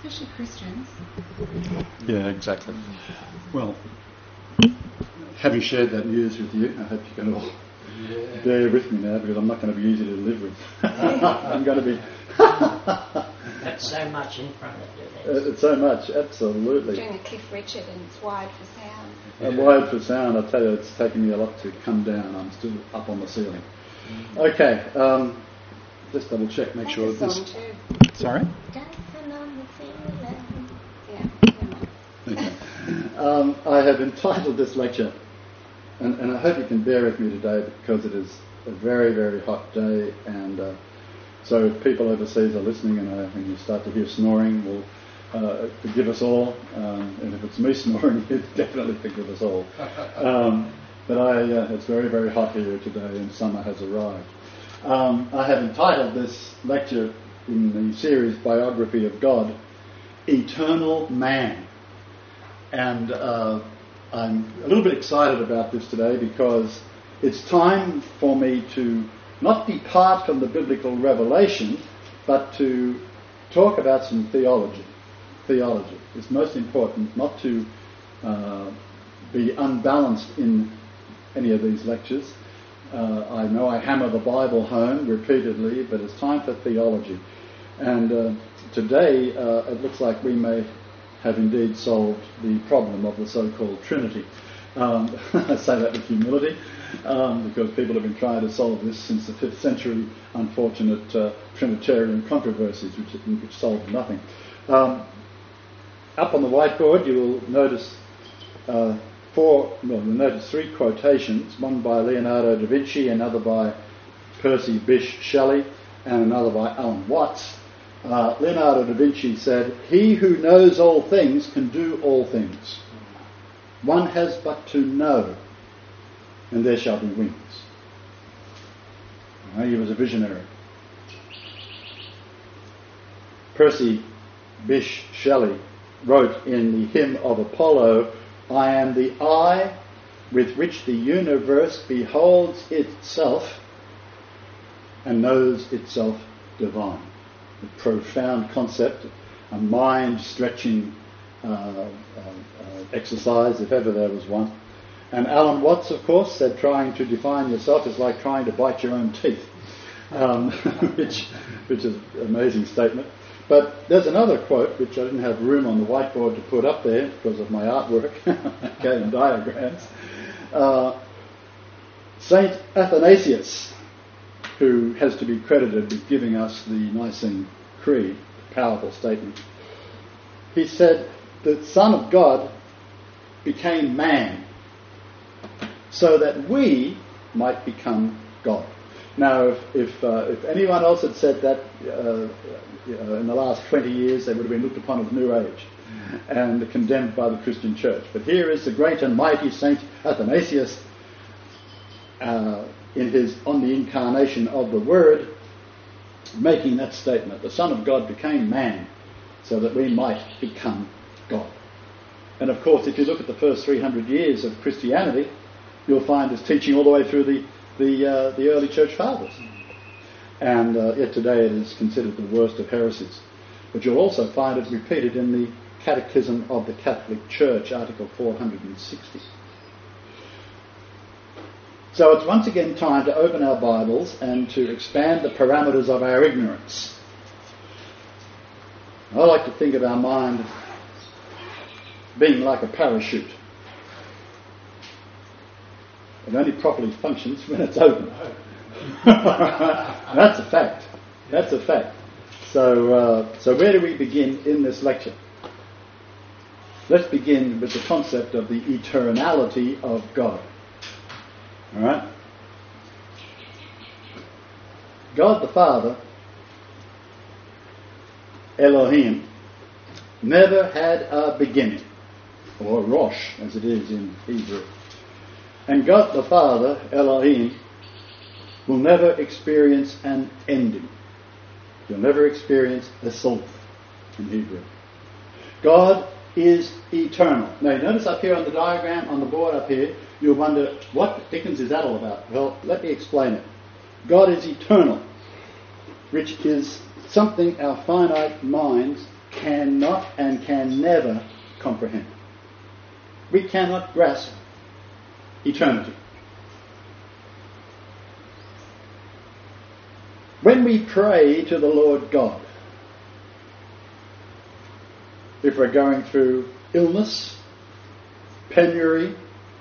especially Christians. Yeah, exactly. Well, having shared that news with you, I hope you can all bear with me now, because I'm not going to be easy to live with. I'm going to be... That's so much in front of you. It's so much, absolutely. Doing a Cliff Richard and it's wired for sound. Wired for sound, I tell you, it's taken me a lot to come down. I'm still up on the ceiling. Okay, just double check, make sure that this... Too. Sorry? Dancing on the ceiling. Yeah. Okay. I have entitled this lecture, and I hope you can bear with me today, because it is a very, very hot day, and so if people overseas are listening and you start to hear snoring, well, forgive us all, and if it's me snoring, definitely forgive us all. But it's very, very hot here today, and summer has arrived. I have entitled this lecture in the series Biography of God, Eternal Man. And I'm a little bit excited about this today, because it's time for me to not depart from the biblical revelation, but to talk about some theology. Theology. It's most important not to be unbalanced in any of these lectures. I know I hammer the Bible home repeatedly, but it's time for theology. And today it looks like we may have indeed solved the problem of the so-called Trinity. I say that with humility, because people have been trying to solve this since the 5th century, unfortunate Trinitarian controversies, which solved nothing. Up on the whiteboard you will notice you'll notice 3 quotations, one by Leonardo da Vinci, another by Percy Bysshe Shelley, and another by Alan Watts. Leonardo da Vinci said, "He who knows all things can do all things. One has but to know, and there shall be wings." He was a visionary. Percy Bysshe Shelley wrote in the Hymn of Apollo, "I am the eye with which the universe beholds itself and knows itself divine." A profound concept, a mind-stretching exercise, if ever there was one. And Alan Watts, of course, said trying to define yourself is like trying to bite your own teeth, which is an amazing statement. But there's another quote, which I didn't have room on the whiteboard to put up there because of my artwork, okay, and diagrams. Saint Athanasius, who has to be credited with giving us the Nicene Creed, a powerful statement. He said, "The Son of God became man so that we might become God." Now, if anyone else had said that in the last 20 years, they would have been looked upon as New Age and condemned by the Christian Church. But here is the great and mighty Saint Athanasius in his On the Incarnation of the Word, making that statement. The Son of God became man so that we might become God. And of course, if you look at the first 300 years of Christianity, you'll find this teaching all the way through the early church fathers. And yet today it is considered the worst of heresies. But you'll also find it repeated in the Catechism of the Catholic Church, Article 460. So it's once again time to open our Bibles and to expand the parameters of our ignorance. I like to think of our mind being like a parachute. It only properly functions when it's open. That's a fact. That's a fact. So where do we begin in this lecture? Let's begin with the concept of the eternality of God. All right? God the Father, Elohim, never had a beginning, or Rosh, as it is in Hebrew. And God the Father, Elohim, will never experience an ending. He'll never experience a sof in Hebrew. God is eternal. Now, you notice up here on the diagram, on the board up here, you'll wonder, what Dickens is that all about? Well, let me explain it. God is eternal, which is something our finite minds cannot and can never comprehend. We cannot grasp eternity. When we pray to the Lord God, if we're going through illness, penury,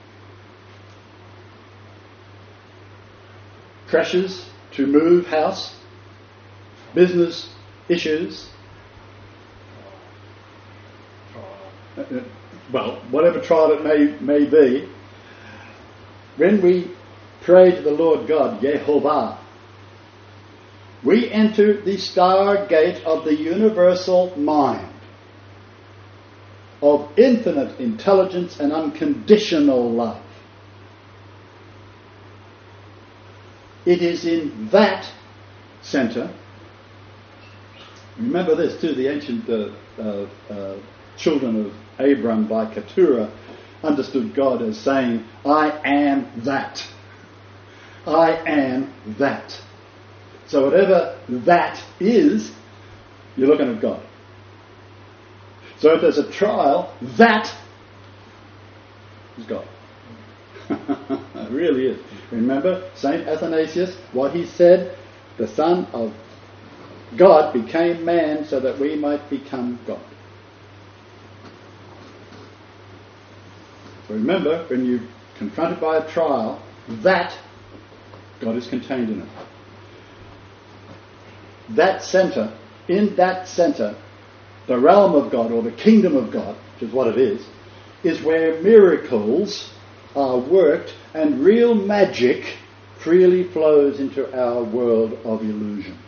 pressures to move house, business issues, well, whatever trial it may be, when we pray to the Lord God, Yehovah, we enter the stargate of the universal mind, of infinite intelligence and unconditional love. It is in that centre. Remember this too, the ancient children of Abram by Keturah understood God as saying, I am that. I am that. So whatever that is, you're looking at God. So if there's a trial, that is God. It really is. Remember St. Athanasius, what he said, the Son of God became man so that we might become God. So remember, when you're confronted by a trial, that God is contained in it. That centre, in that centre, the realm of God, or the kingdom of God, which is what it is where miracles are worked and real magic freely flows into our world of illusion.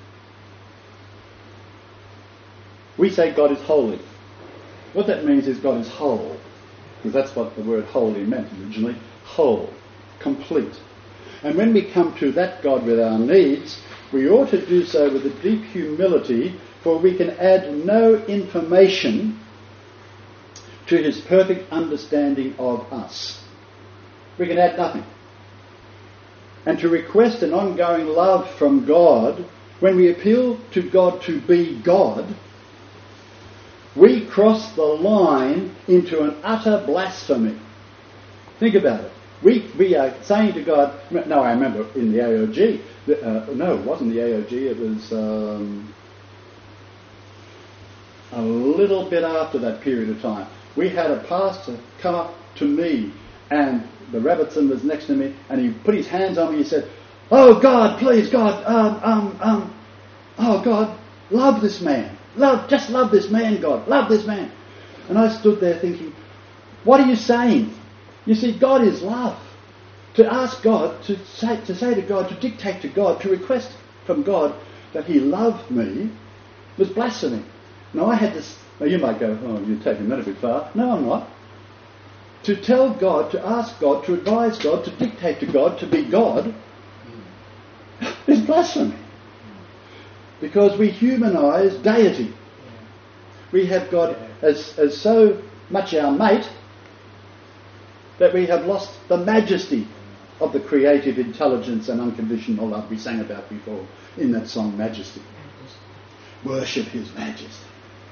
We say God is holy. What that means is God is whole, because that's what the word holy meant originally. Whole, complete. And when we come to that God with our needs, we ought to do so with a deep humility, for we can add no information to his perfect understanding of us. We can add nothing. And to request an ongoing love from God, when we appeal to God to be God, we cross the line into an utter blasphemy. Think about it. We are saying to God, no, I remember in the AOG, no, it wasn't the AOG, it was a little bit after that period of time. We had a pastor come up to me, and the Rabbitson was next to me, and he put his hands on me and he said, oh God, please God, oh God, love this man. Just love this man, God. Love this man. And I stood there thinking, what are you saying? You see, God is love. To ask God, to say to God, to dictate to God, to request from God that he loved me was blasphemy. Now I had this, now you might go, oh, you're taking that a bit far. No, I'm not. To tell God, to ask God, to advise God, to dictate to God, to be God, is blasphemy. Because we humanise deity. We have God as so much our mate that we have lost the majesty of the creative intelligence and unconditional love we sang about before in that song, Majesty. Worship his majesty.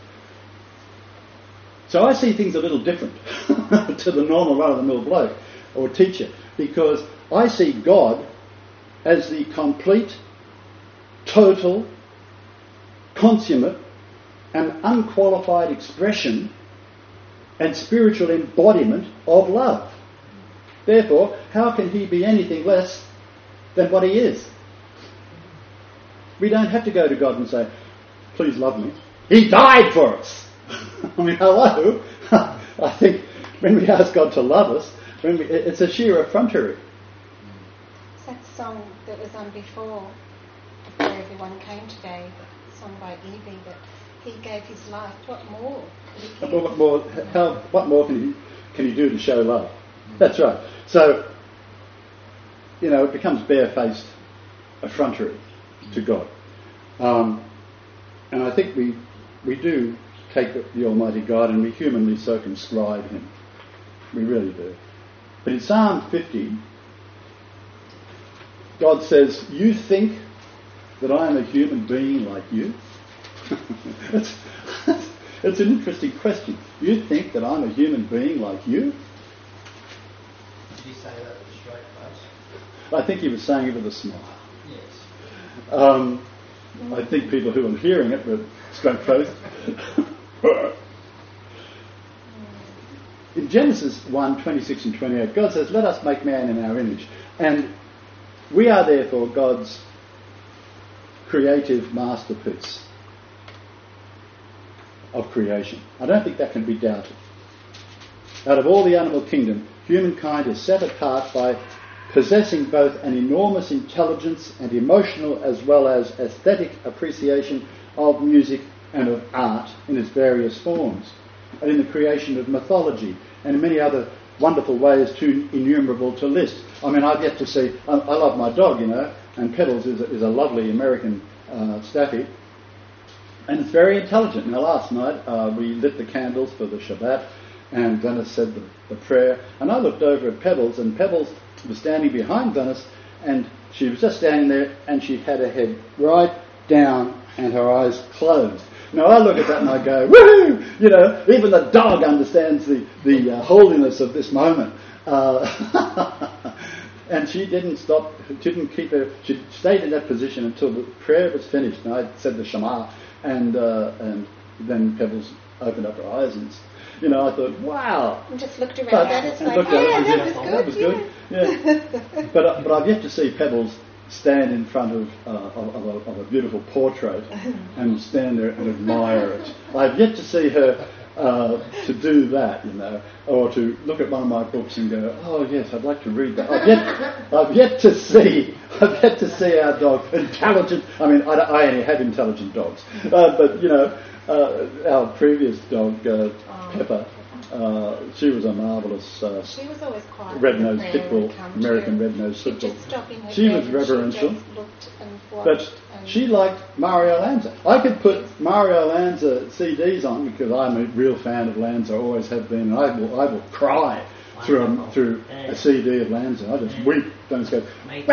So I see things a little different to the normal run-of-the-mill bloke or teacher, because I see God as the complete, total, consummate and unqualified expression and spiritual embodiment of love. Therefore, how can he be anything less than what he is? We don't have to go to God and say, please love me. He died for us. I mean, hello? I think when we ask God to love us, it's a sheer effrontery. That song that was on before everyone came today, a song by Evie, that he gave his life. What more could he give? What more can he do to show love? That's right. So, it becomes barefaced effrontery to God. And I think we do take the Almighty God and we humanly circumscribe him. We really do. But in Psalm 50, God says, you think that I am a human being like you? It's an interesting question. You think that I'm a human being like you? Did he say that with a straight face? I think he was saying it with a smile. Yes. I think people who are hearing it were straight faced. In Genesis 1:26 and 28, God says, "Let us make man in our image." And we are therefore God's creative masterpiece of creation. I don't think that can be doubted. Out of all the animal kingdom, humankind is set apart by possessing both an enormous intelligence and emotional as well as aesthetic appreciation of music and of art in its various forms, and in the creation of mythology and in many other wonderful ways too innumerable to list. I mean, I've yet to see, I love my dog, and Pebbles is a lovely American staffy, and it's very intelligent. Now last night we lit the candles for the Shabbat, and Dennis said the prayer, and I looked over at Pebbles, and Pebbles was standing behind Dennis, and she was just standing there, and she had her head right down and her eyes closed. Now I look at that and I go, woohoo! Even the dog understands the holiness of this moment. And she didn't stop, didn't keep her, she stayed in that position until the prayer was finished. And I said the Shema, and then Pebbles opened up her eyes, and I thought, wow. And just looked around at us like, that was good. Yeah. But I've yet to see Pebbles stand in front of a beautiful portrait and stand there and admire it. I've yet to see her to do that, or to look at one of my books and go, oh yes, I'd like to read that. I've yet to see our dog intelligent. I mean, I only have intelligent dogs, but our previous dog, Pepper. She was a marvellous she was always quiet red-nosed pitbull, American red-nosed pitbull. She was reverential, but she liked Mario Lanza. I could put Mario Lanza CDs on because I'm a real fan of Lanza, always have been, and I will cry through a CD of Lanza. I just weep, don't go,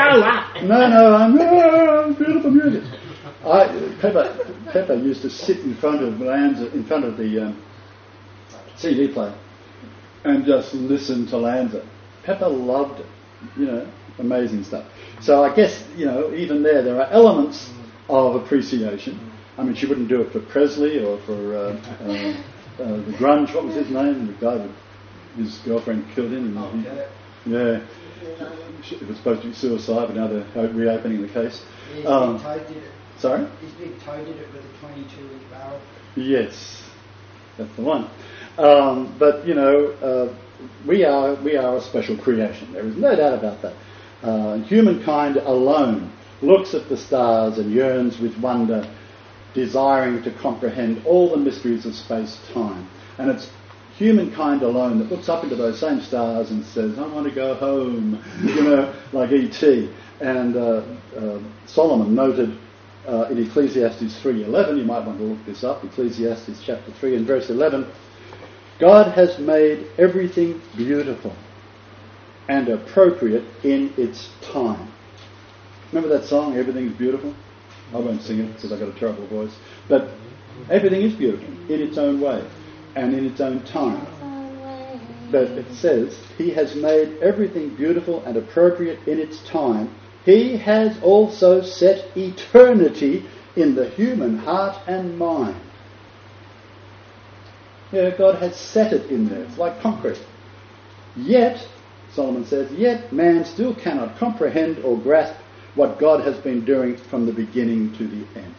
no, beautiful music. Pepper used to sit in front of Lanza, in front of the CD player, and just listen to Lanza. Pepper loved it, amazing stuff. So I guess, even there are elements of appreciation. I mean, she wouldn't do it for Presley or for the grunge, what was his name? The guy that his girlfriend killed him. Yeah. It was supposed to be suicide, but now they're reopening the case. His big toe did it. Sorry? His big toe did it with a 22-inch barrel. Yes, that's the one. But we are a special creation. There is no doubt about that. Humankind alone looks at the stars and yearns with wonder, desiring to comprehend all the mysteries of space-time. And it's humankind alone that looks up into those same stars and says, I want to go home, like E.T. And Solomon noted in Ecclesiastes 3:11, you might want to look this up, Ecclesiastes chapter 3 and verse 11, God has made everything beautiful and appropriate in its time. Remember that song, Everything's Beautiful? I won't sing it because I've got a terrible voice. But everything is beautiful in its own way and in its own time. But it says, He has made everything beautiful and appropriate in its time. He has also set eternity in the human heart and mind. Yeah, God has set it in there. It's like concrete. Yet, Solomon says, yet man still cannot comprehend or grasp what God has been doing from the beginning to the end.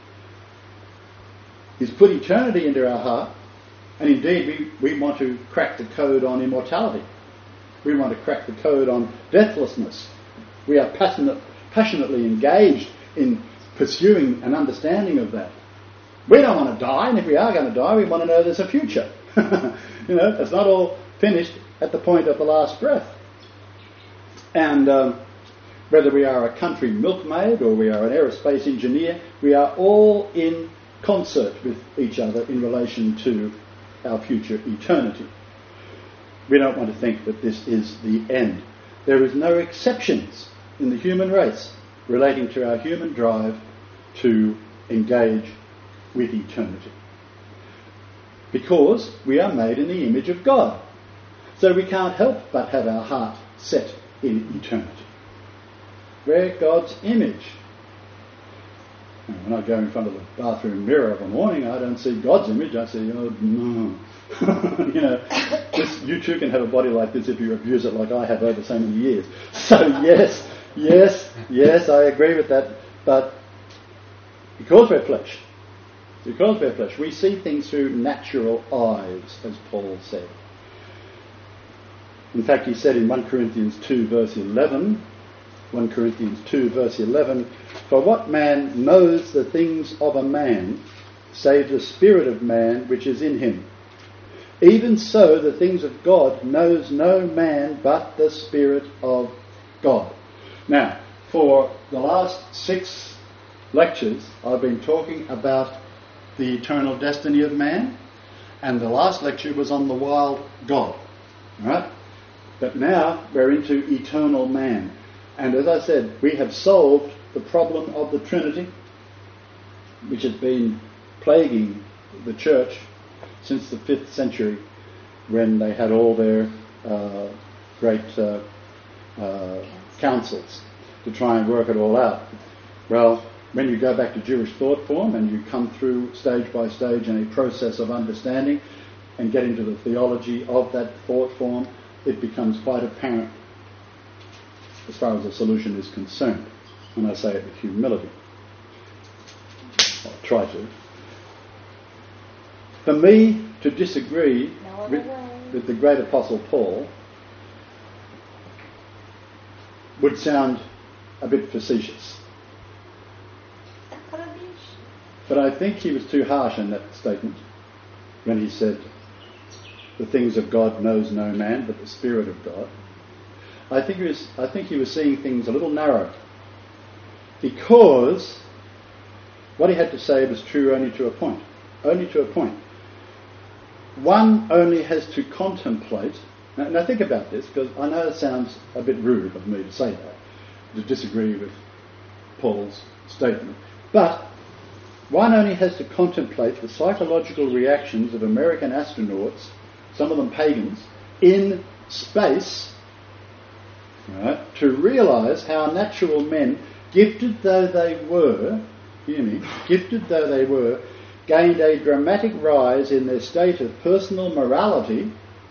He's put eternity into our heart, and indeed we want to crack the code on immortality. We want to crack the code on deathlessness. We are passionately engaged in pursuing an understanding of that. We don't want to die, and if we are going to die, we want to know there's a future. It's not all finished at the point of the last breath. And whether we are a country milkmaid or we are an aerospace engineer, we are all in concert with each other in relation to our future eternity. We don't want to think that this is the end. There is no exceptions in the human race relating to our human drive to engage with eternity. because we are made in the image of God. So we can't help but have our heart set in eternity. We're God's image. And when I go in front of the bathroom mirror of a morning, I don't see God's image, I see, oh no. You too can have a body like this if you abuse it like I have over so many years. So yes, I agree with that. But because we're flesh, we see things through natural eyes, as Paul said. In fact, he said in 1 Corinthians 2 verse 11, for what man knows the things of a man, save the spirit of man which is in him? Even so, the things of God knows no man but the Spirit of God. Now, for the last 6 lectures, I've been talking about the eternal destiny of man, and the last lecture was on the wild God. Right? But now we're into eternal man. And as I said, we have solved the problem of the Trinity, which has been plaguing the church since the 5th century, when they had all their great councils to try and work it all out. Well, when you go back to Jewish thought form and you come through stage by stage in a process of understanding and get into the theology of that thought form, it becomes quite apparent as far as the solution is concerned. And I say it with humility. I'll try to. For me to disagree with the great Apostle Paul would sound a bit facetious. But I think he was too harsh in that statement when he said, the things of God knows no man but the Spirit of God. I think he was seeing things a little narrow, because what he had to say was true only to a point. Only to a point. One only has to contemplate. Now think about this, because I know it sounds a bit rude of me to say that, to disagree with Paul's statement. But one only has to contemplate the psychological reactions of American astronauts, some of them pagans, in space, right, to realise how natural men, gifted though they were, gained a dramatic rise in their state of personal morality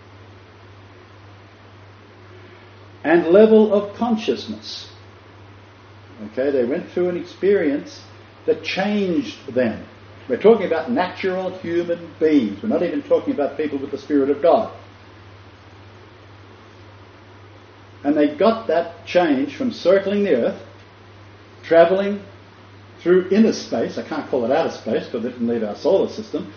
and level of consciousness. Okay, they went through an experience that changed them. We're talking about natural human beings. We're not even talking about people with the Spirit of God. And they got that change from circling the earth, travelling through inner space. I can't call it outer space because they didn't leave our solar system.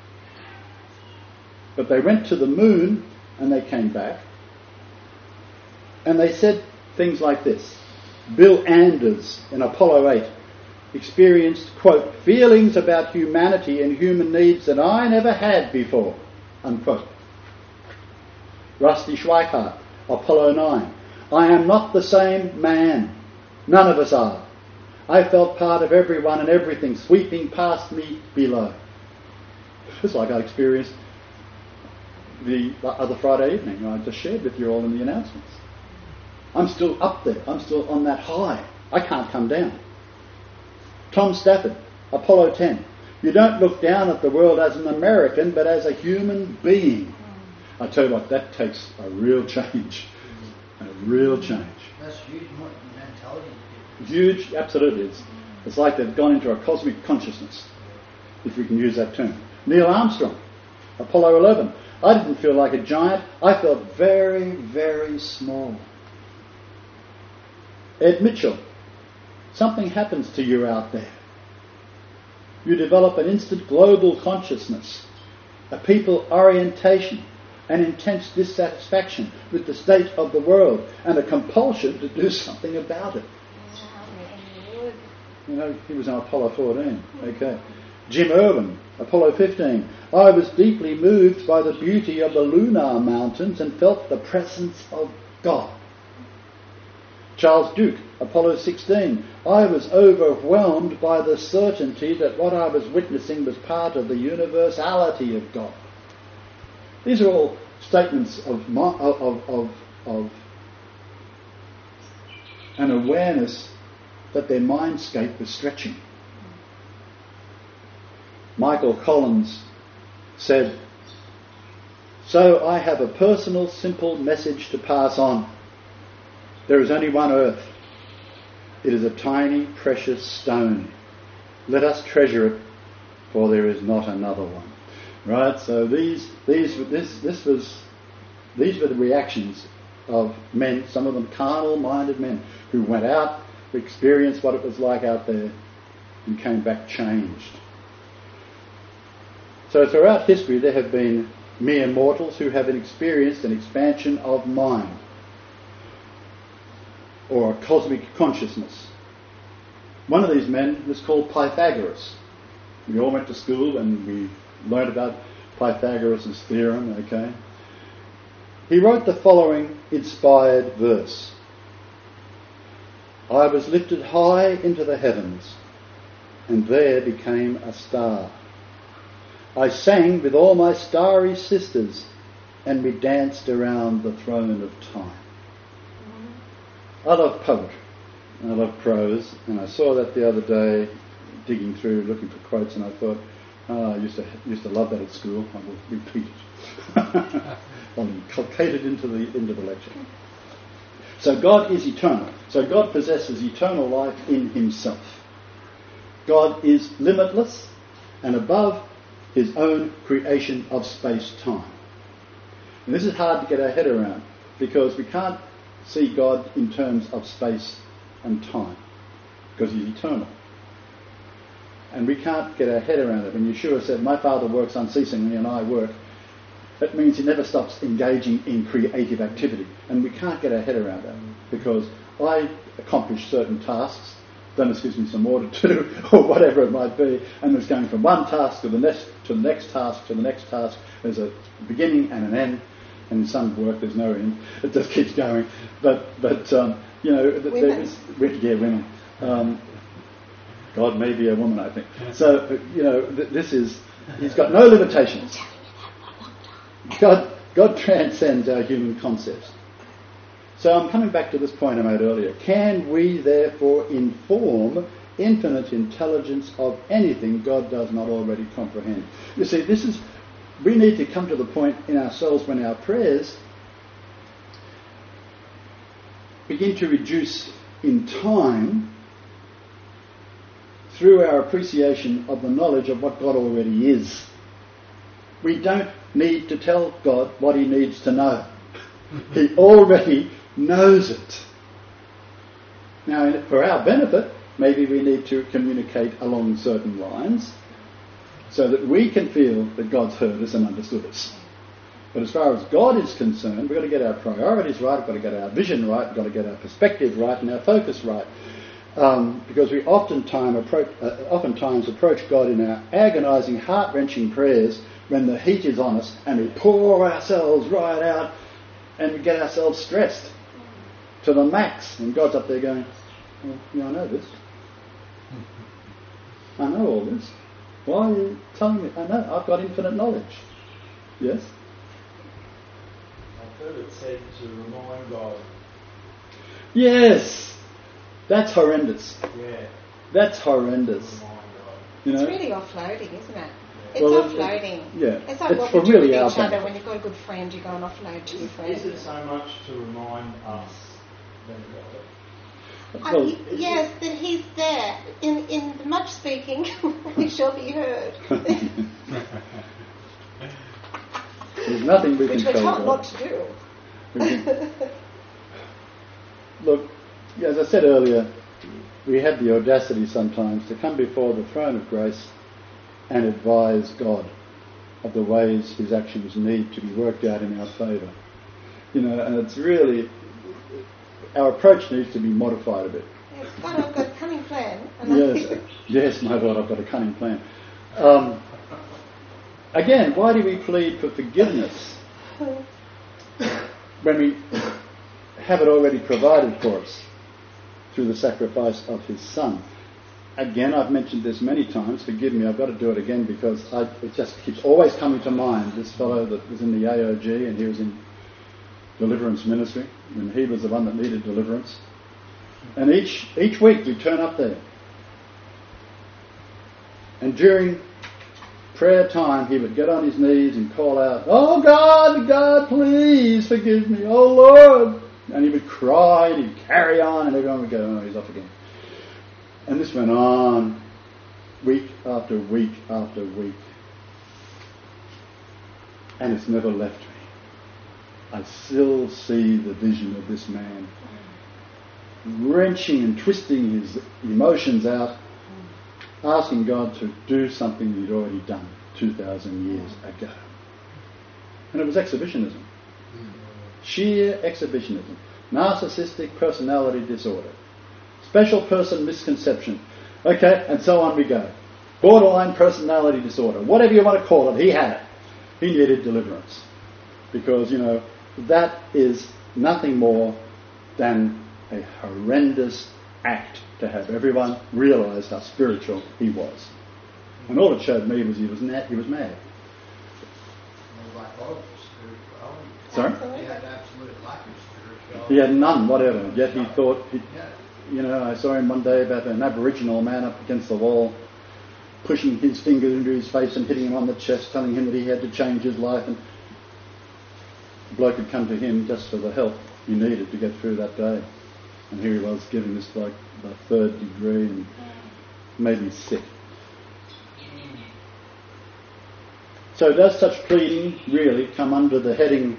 But they went to the moon and they came back. And they said things like this. Bill Anders in Apollo 8 experienced, quote, feelings about humanity and human needs that I never had before, unquote. Rusty Schweickart, Apollo 9. I am not the same man. None of us are. I felt part of everyone and everything sweeping past me below. It's like I experienced the other Friday evening. I just shared with you all in the announcements. I'm still up there. I'm still on that high. I can't come down. Tom Stafford, Apollo 10. You don't look down at the world as an American, but as a human being. I tell you what, that takes a real change. A real change. That's huge mentality. Huge, absolutely. It's like they've gone into a cosmic consciousness, if we can use that term. Neil Armstrong, Apollo 11. I didn't feel like a giant. I felt very, very small. Ed Mitchell, something happens to you out there. You develop an instant global consciousness, a people orientation, an intense dissatisfaction with the state of the world, and a compulsion to do something about it. You know, he was on Apollo 14. Okay. Jim Irwin, Apollo 15. I was deeply moved by the beauty of the lunar mountains and felt the presence of God. Charles Duke, Apollo 16. I was overwhelmed by the certainty that what I was witnessing was part of the universality of God. These are all statements of an awareness that their mindscape was stretching. Michael Collins said, "So I have a personal, simple message to pass on. There is only one earth. It is a tiny, precious stone. Let us treasure it, for there is not another one." Right? So these were the reactions of men, some of them carnal-minded men, who went out, experienced what it was like out there, and came back changed. So throughout history there have been mere mortals who have experienced an expansion of mind, or a cosmic consciousness. One of these men was called Pythagoras. We all went to school and we learned about Pythagoras' theorem, okay? He wrote the following inspired verse. "I was lifted high into the heavens, and there became a star. I sang with all my starry sisters, and we danced around the throne of time." I love poetry, and I love prose, and I saw that the other day, digging through, looking for quotes, and I thought, I used to love that at school. I will repeat it. I'll inculcate it into the lecture. So God is eternal. So God possesses eternal life in himself. God is limitless and above his own creation of space-time. And this is hard to get our head around, because we can't see God in terms of space and time, because he's eternal. And we can't get our head around it. When Yeshua said, "My Father works unceasingly and I work," that means he never stops engaging in creative activity. And we can't get our head around that, because I accomplish certain tasks, Dennis gives me some more to do, or whatever it might be, and it's going from one task to the next task to the next task. There's a beginning and an end, and in some work there's no end. It just keeps going. But women. God may be a woman, I think. So, he's got no limitations. God transcends our human concepts. So I'm coming back to this point I made earlier. Can we therefore inform infinite intelligence of anything God does not already comprehend? You see, we need to come to the point in ourselves when our prayers begin to reduce in time through our appreciation of the knowledge of what God already is. We don't need to tell God what he needs to know. He already knows it. Now, for our benefit, maybe we need to communicate along certain lines so that we can feel that God's heard us and understood us. But as far as God is concerned, we've got to get our priorities right, we've got to get our vision right, we've got to get our perspective right and our focus right. Because we oftentimes approach God in our agonising, heart-wrenching prayers when the heat is on us, and we pour ourselves right out and we get ourselves stressed to the max, and God's up there going, "Well, yeah, I know this. I know all this. Why are you telling me? I know, I've got infinite knowledge." Yes? I've heard it said to remind God. Yes! That's horrendous. Yeah. That's horrendous. Remind God. You know? It's really offloading, isn't it? It's Well, offloading. yeah. It's like It's what for we do really with our each other. benefit. When you've got a good friend, you go and offload to your friend. Is it so much to remind us than God? Well, Yes, that he's there. In the much speaking, we shall be heard. there's nothing we Which can we're tell told God. not to do. Look, as I said earlier, we have the audacity sometimes to come before the throne of grace and advise God of the ways his actions need to be worked out in our favour. And it's really, our approach needs to be modified a bit. Yes, God, I've got a cunning plan. And Yes, my Lord, I've got a cunning plan. Again, why do we plead for forgiveness when we have it already provided for us through the sacrifice of his Son? again, I've mentioned this many times, forgive me, I've got to do it again because it just keeps always coming to mind. This fellow that was in the AOG and he was in deliverance ministry, and he was the one that needed deliverance. And each week we turn up there. And during prayer time, he would get on his knees and call out, "Oh God, God, please forgive me, oh Lord." And he would cry and he'd carry on and everyone would go, "Oh, he's off again." And this went on week after week after week. And it's never left me. I still see the vision of this man wrenching and twisting his emotions out, asking God to do something he'd already done 2,000 years ago. And it was exhibitionism. Sheer exhibitionism. Narcissistic personality disorder. Special person misconception. Okay, and so on we go. Borderline personality disorder. Whatever you want to call it, he had it. He needed deliverance. Because, that is nothing more than a horrendous act to have everyone realise how spiritual he was. And all it showed me was he was mad. Sorry? He had absolute lack of spirituality. He had none, whatever. Yet he thought, I saw him one day about an Aboriginal man up against the wall, pushing his fingers into his face and hitting him on the chest, telling him that he had to change his life. And the bloke had come to him just for the help he needed to get through that day. And here he was giving this bloke the 3rd degree and made him sick. So does such pleading really come under the heading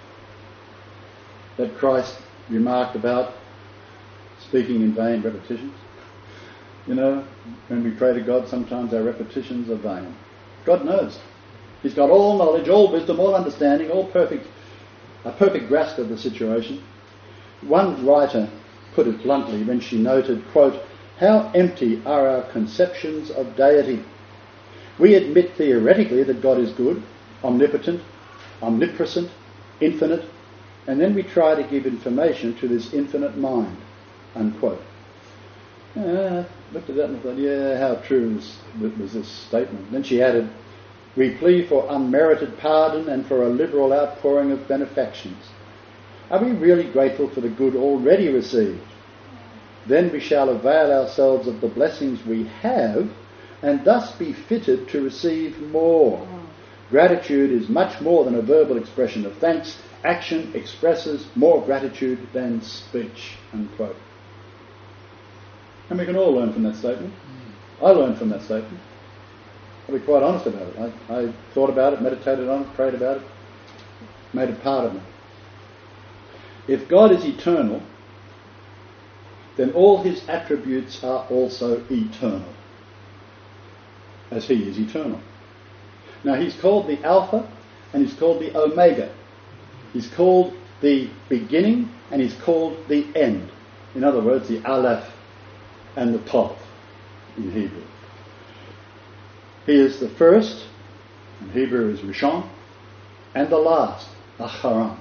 that Christ remarked about speaking in vain repetitions? When we pray to God, sometimes our repetitions are vain. God knows. He's got all knowledge, all wisdom, all understanding, a perfect grasp of the situation. One writer put it bluntly when she noted, quote, "How empty are our conceptions of deity. We admit theoretically that God is good, omnipotent, omnipresent, infinite, and then we try to give information to this infinite mind," unquote. Looked at that and thought, how true was this statement? Then she added, "We plead for unmerited pardon and for a liberal outpouring of benefactions. Are we really grateful for the good already received? Then we shall avail ourselves of the blessings we have and thus be fitted to receive more. Gratitude is much more than a verbal expression of thanks. Action expresses more gratitude than speech," unquote. And we can all learn from that statement. I learned from that statement. I'll be quite honest about it. I thought about it, meditated on it, prayed about it, made it part of me. If God is eternal, then all his attributes are also eternal, as he is eternal. Now he's called the Alpha and he's called the Omega. He's called the beginning and he's called the end. In other words, the Aleph and the Tav in Hebrew. He is the first, in Hebrew is Rishon, and the last, Acharon.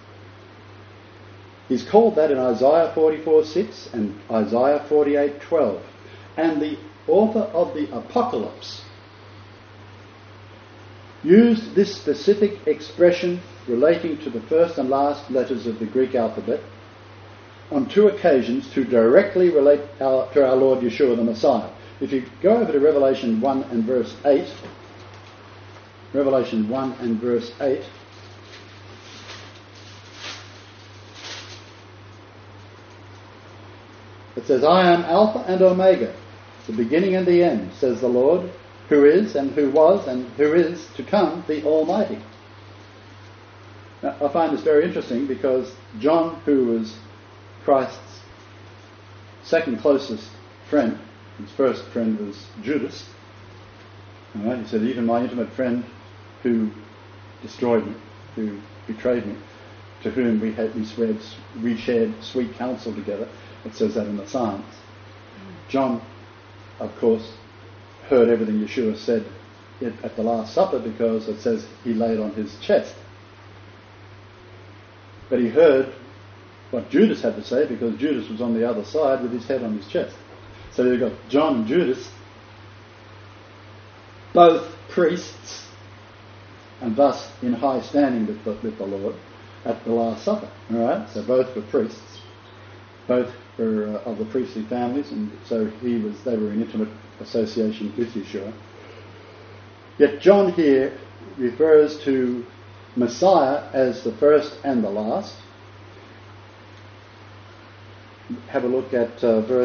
He's called that in Isaiah 44:6 and Isaiah 48:12. And the author of the Apocalypse used this specific expression relating to the first and last letters of the Greek alphabet on 2 occasions to directly relate to our Lord Yeshua the Messiah. If you go over to Revelation 1 and verse 8, Revelation 1 and verse 8, it says, "I am Alpha and Omega, the beginning and the end, says the Lord, who is and who was and who is to come, the Almighty." Now, I find this very interesting because John, who was Christ's second closest friend, his first friend was Judas. He said, "Even my intimate friend who destroyed me, who betrayed me, to whom we shared sweet counsel together." It says that in the Psalms. John, of course, heard everything Yeshua said at the Last Supper because it says he laid on his chest. But he heard what Judas had to say because Judas was on the other side with his head on his chest. So you've got John and Judas, both priests, and thus in high standing with the Lord at the Last Supper. All right, so both were priests, both were of the priestly families, and so they were in intimate association with Yeshua. Yet John here refers to Messiah as the first and the last. Have a look at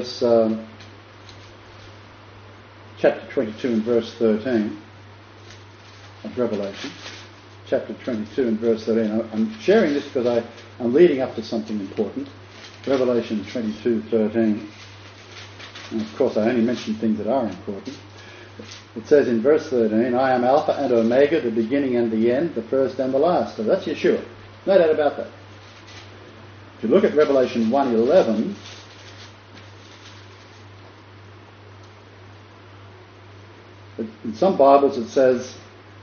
chapter 22 and verse 13 of Revelation. Chapter 22 and verse 13. I'm sharing this because I'm leading up to something important. Revelation 22:13. And of course I only mention things that are important. It says in verse 13, I am Alpha and Omega, the beginning and the end, the first and the last. So that's Yeshua. No doubt about that. If you look at Revelation 1:11, in some Bibles it says,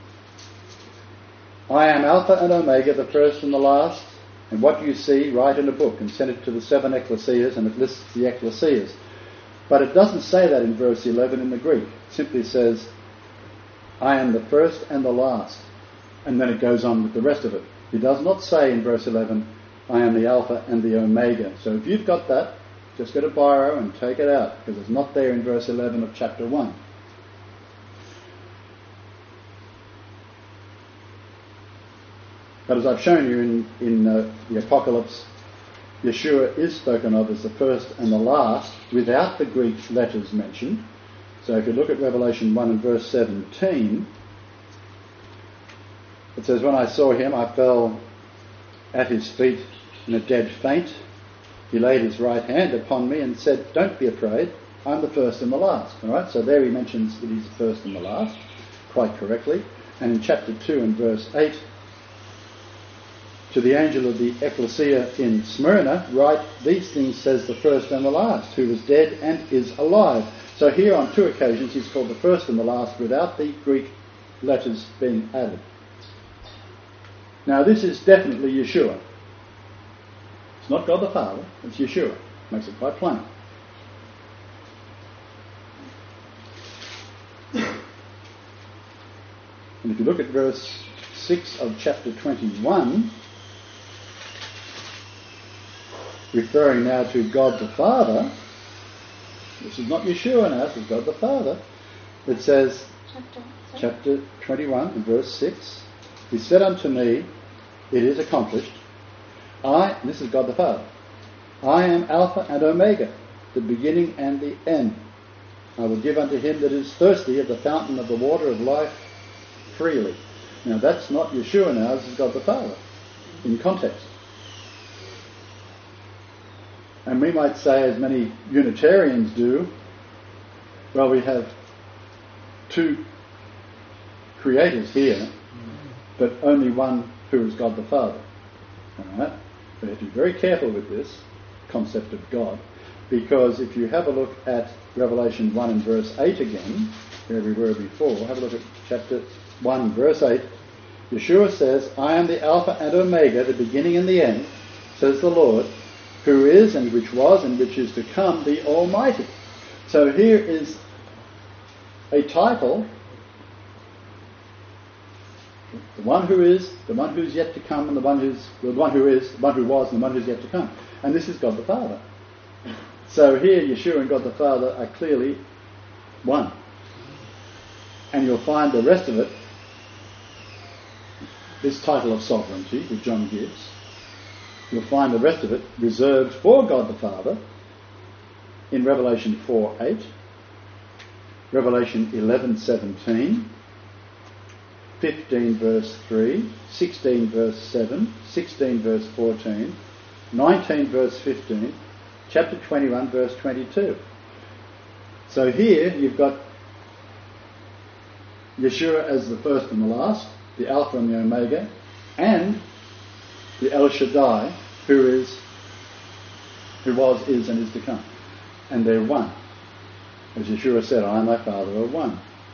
I am Alpha and Omega, the first and the last, and what you see, write in a book and send it to the 7 ecclesias, and it lists the ecclesias. But it doesn't say that in verse 11 in the Greek. It simply says, I am the first and the last. And then it goes on with the rest of it. It does not say in verse 11, I am the Alpha and the Omega. So if you've got that, just get a biro and take it out, because it's not there in verse 11 of chapter 1. But as I've shown you in the Apocalypse, Yeshua is spoken of as the first and the last without the Greek letters mentioned. So if you look at Revelation 1 and verse 17, it says, when I saw him, I fell at his feet in a dead faint. He laid his right hand upon me and said, don't be afraid, I'm the first and the last. All right, so there he mentions that he's the first and the last, quite correctly. And in chapter 2 and verse 8, to the angel of the ecclesia in Smyrna, write, these things says the first and the last, who was dead and is alive. So here on 2 occasions he's called the first and the last without the Greek letters being added. Now this is definitely Yeshua. It's not God the Father, it's Yeshua. Makes it quite plain. And if you look at verse 6 of chapter 21, referring now to God the Father, this is not Yeshua now, this is God the Father. It says, chapter 21 and verse 6, he said unto me, it is accomplished. This is God the Father, I am Alpha and Omega, the beginning and the end. I will give unto him that is thirsty of the fountain of the water of life freely. Now that's not Yeshua now, this is God the Father, in context. And we might say, as many Unitarians do, well, we have 2 creators here, but only one who is God the Father. Alright? We have to be very careful with this concept of God, because if you have a look at Revelation 1 and verse 8 again, where we were before, have a look at chapter 1 verse 8, Yeshua says, I am the Alpha and Omega, the beginning and the end, says the Lord, who is and which was and which is to come, the Almighty. So here is a title, the one who is, the one who's yet to come, and the one who is, the one who was, and the one who's yet to come. And this is God the Father. So here Yeshua and God the Father are clearly one. And you'll find the rest of it, this title of sovereignty that John gives, you'll find the rest of it reserved for God the Father in Revelation 4:8, Revelation 11:17, 15 verse 3, 16 verse 7, 16 verse 14, 19 verse 15, chapter 21 verse 22. So here you've got Yeshua as the first and the last, the Alpha and the Omega, and the El Shaddai, who was, is, and is to come. And they're one. As Yeshua said, I and my Father are one.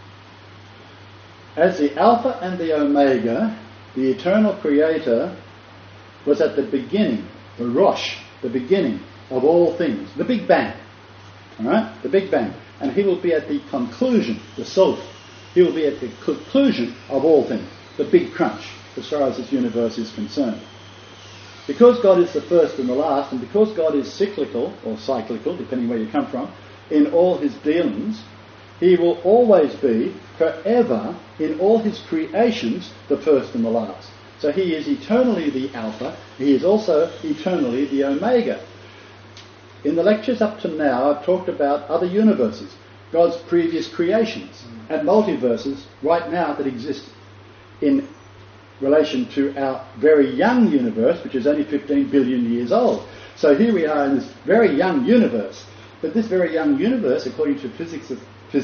As the Alpha and the Omega, the eternal Creator was at the beginning, the Rosh, the beginning of all things, the Big Bang. All right? The Big Bang. And he will be at the conclusion, the Sof. He will be at the conclusion of all things, the big crunch, as far as this universe is concerned. Because God is the first and the last, and because God is cyclical, or cyclical, depending where you come from, in all his dealings, he will always be, forever, in all his creations, the first and the last. So he is eternally the Alpha, he is also eternally the Omega. In the lectures up to now, I've talked about other universes, God's previous creations, and multiverses right now that exist in relation to our very young universe, which is only 15 billion years old. So here we are in this very young universe. But this very young universe, according to physicists,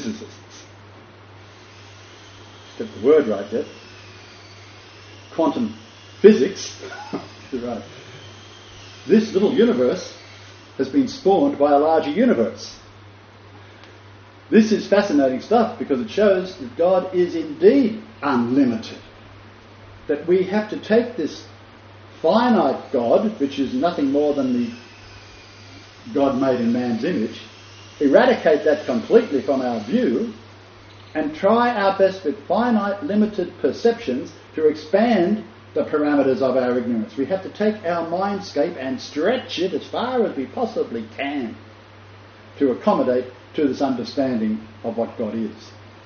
get the word right there, quantum physics, right. This little universe has been spawned by a larger universe. This is fascinating stuff because it shows that God is indeed unlimited. That we have to take this finite God, which is nothing more than the God made in man's image, eradicate that completely from our view, and try our best with finite, limited perceptions to expand the parameters of our ignorance. We have to take our mindscape and stretch it as far as we possibly can to accommodate to this understanding of what God is.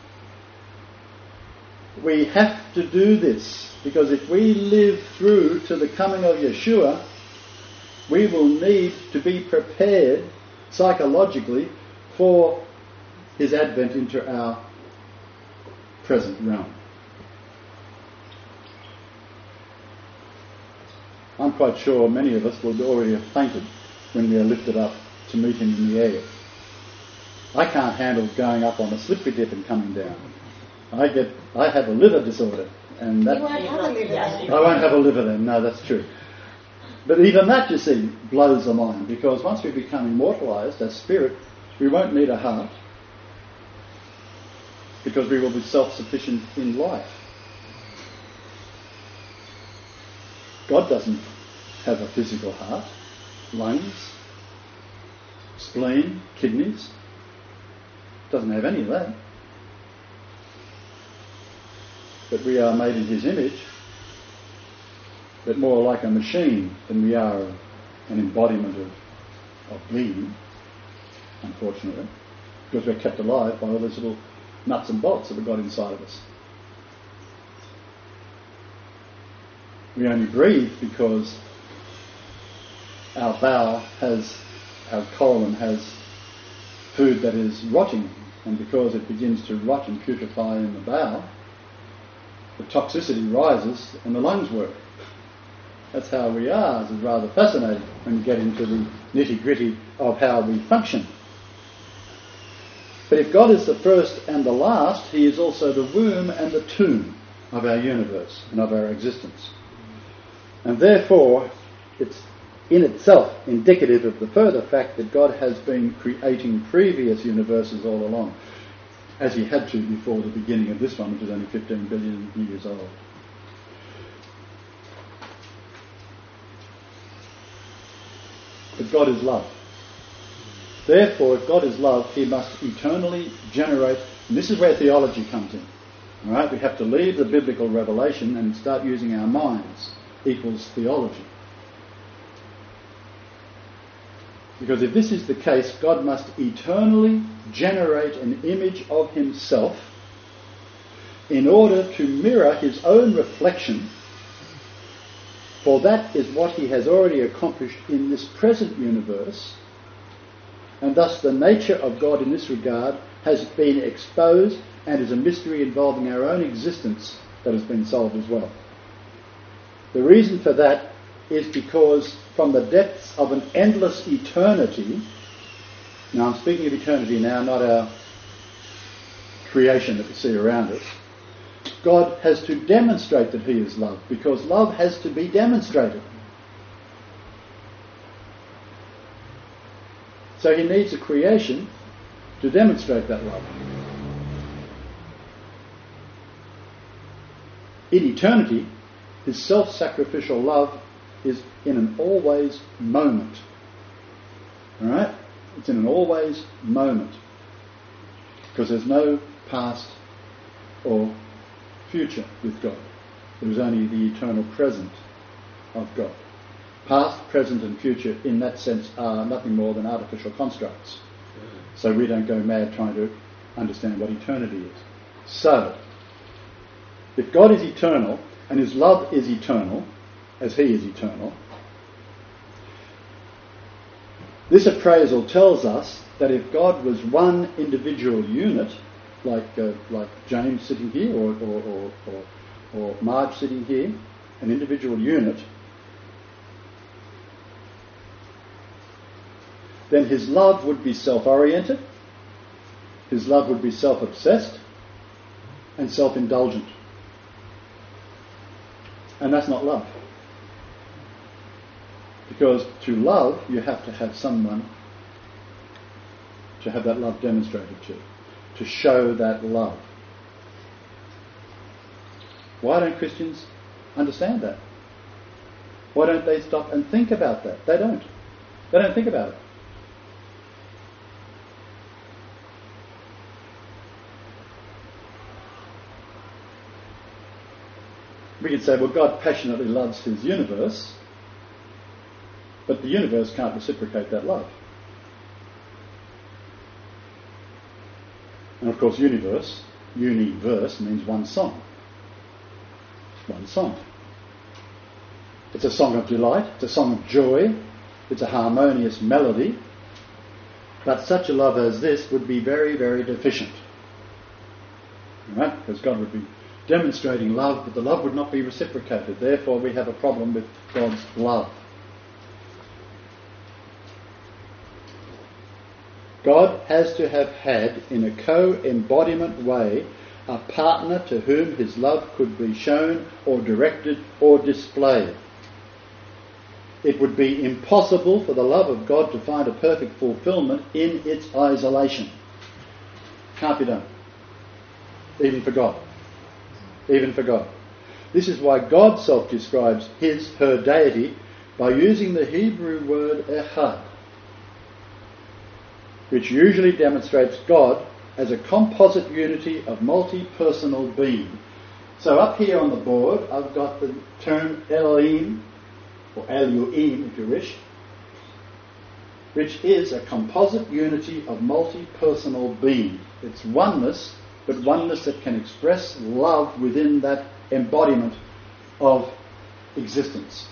We have to do this because if we live through to the coming of Yeshua, we will need to be prepared psychologically for his advent into our present realm. I'm quite sure many of us will already have fainted when we are lifted up to meet him in the air. I can't handle going up on a slippery dip and coming down. I have a liver disorder, and that You won't have a liver then. I won't have a liver then. No, that's true. But even that, you see, blows the mind, because once we become immortalised as spirit, we won't need a heart, because we will be self-sufficient in life. God doesn't have a physical heart, lungs, spleen, kidneys. Doesn't have any of that. But we are made in his image, but more like a machine than we are an embodiment of being, unfortunately, because we're kept alive by all these little nuts and bolts that we've got inside of us. We only breathe because our bowel our colon has food that is rotting, and because it begins to rot and putrefy in the bowel, the toxicity rises and the lungs work. That's how we are. It's rather fascinating when you get into the nitty-gritty of how we function. But if God is the first and the last, he is also the womb and the tomb of our universe and of our existence. And therefore, it's in itself indicative of the further fact that God has been creating previous universes all along, as he had to before the beginning of this one, which is only 15 billion years old. But God is love. Therefore, if God is love, he must eternally generate, and this is where theology comes in. All right, we have to leave the biblical revelation and start using our minds, equals theology. Because if this is the case, God must eternally generate an image of himself in order to mirror his own reflection, for that is what he has already accomplished in this present universe, and thus the nature of God in this regard has been exposed and is a mystery involving our own existence that has been solved as well. The reason for that is because from the depths of an endless eternity, now I'm speaking of eternity now, not our creation that we see around us, God has to demonstrate that he is love, because love has to be demonstrated. So he needs a creation to demonstrate that love. In eternity, his self-sacrificial love is in an always moment. Alright? It's in an always moment. Because there's no past or future with God. There is only the eternal present of God. Past, present and future in that sense are nothing more than artificial constructs. So we don't go mad trying to understand what eternity is. So, if God is eternal and his love is eternal, as he is eternal, this appraisal tells us that if God was one individual unit, like James sitting here or Marge sitting here, an individual unit, then his love would be self-oriented, his love would be self-obsessed and self-indulgent. And that's not love. Because to love, you have to have someone to have that love demonstrated to show that love. Why don't Christians understand that? Why don't they stop and think about that? They don't. They don't think about it. We could say, well, God passionately loves his universe, but the universe can't reciprocate that love. And of course, universe means one song. One song. It's a song of delight, it's a song of joy, it's a harmonious melody, but such a love as this would be very, very deficient. Right? Because God would be demonstrating love, but the love would not be reciprocated. Therefore, we have a problem with God's love. God has to have had, in a co-embodiment way, a partner to whom his love could be shown or directed or displayed. It would be impossible for the love of God to find a perfect fulfillment in its isolation. Can't be done. Even for God. Even for God. This is why God self-describes her deity by using the Hebrew word echad, which usually demonstrates God as a composite unity of multi-personal being. So up here on the board, I've got the term Elohim, or Elohim if you wish, which is a composite unity of multi-personal being. It's oneness, but oneness that can express love within that embodiment of existence.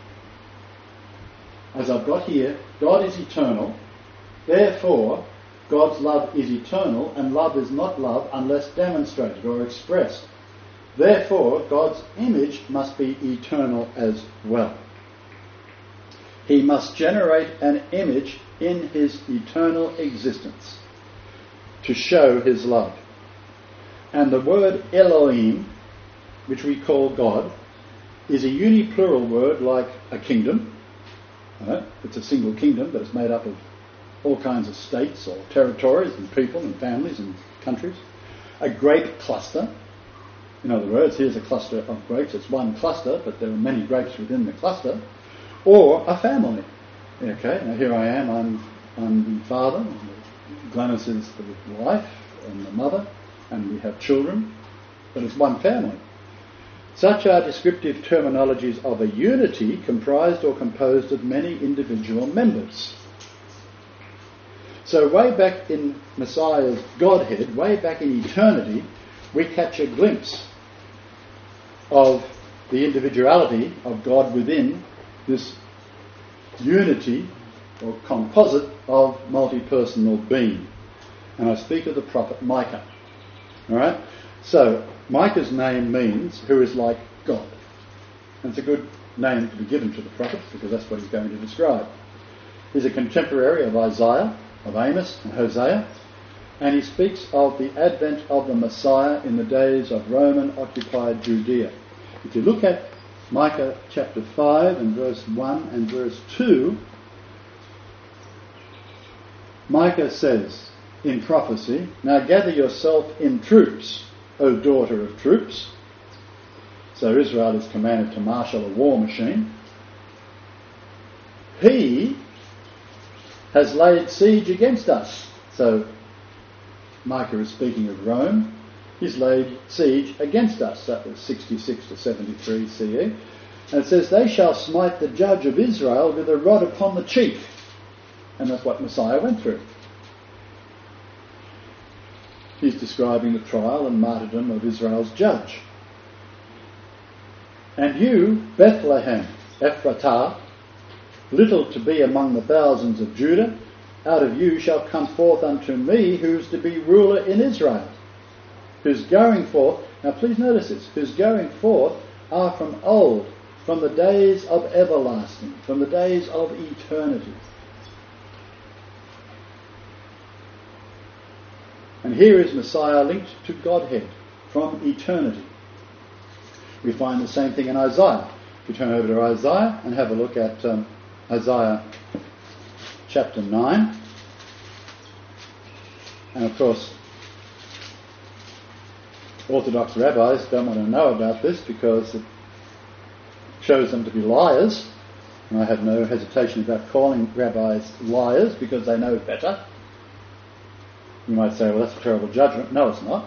As I've got here, God is eternal, therefore God's love is eternal, and love is not love unless demonstrated or expressed. Therefore, God's image must be eternal as well. He must generate an image in his eternal existence to show his love. And the word Elohim, which we call God, is a uniplural word like a kingdom. It's a single kingdom, but it's made up of all kinds of states or territories and people and families and countries. A grape cluster. In other words, here's a cluster of grapes. It's one cluster, but there are many grapes within the cluster. Or a family. Okay, now here I am, I'm the father, Glenys is the wife and the mother, and we have children, but it's one family. Such are descriptive terminologies of a unity comprised or composed of many individual members. So way back in Messiah's Godhead, way back in eternity, we catch a glimpse of the individuality of God within this unity or composite of multi-personal being. And I speak of the prophet Micah. Alright? So, Micah's name means who is like God. And it's a good name to be given to the prophet because that's what he's going to describe. He's a contemporary of Isaiah, of Amos and Hosea, and he speaks of the advent of the Messiah in the days of Roman-occupied Judea. If you look at Micah chapter 5 and verse 1 and verse 2, Micah says in prophecy, "Now gather yourself in troops, O daughter of troops." So Israel is commanded to marshal a war machine. He has laid siege against us. So Micah is speaking of Rome. He's laid siege against us. That was 66 to 73 CE. And it says, they shall smite the judge of Israel with a rod upon the cheek. And that's what Messiah went through. He's describing the trial and martyrdom of Israel's judge. And you, Bethlehem, Ephratah, little to be among the thousands of Judah, out of you shall come forth unto me who's to be ruler in Israel, whose going forth, now please notice this, whose going forth are from old, from the days of everlasting, from the days of eternity. And here is Messiah linked to Godhead from eternity. We find the same thing in Isaiah. If you turn over to Isaiah and have a look at Isaiah chapter 9. And of course, Orthodox rabbis don't want to know about this because it shows them to be liars. And I have no hesitation about calling rabbis liars because they know better. You might say, well, that's a terrible judgment. No, it's not.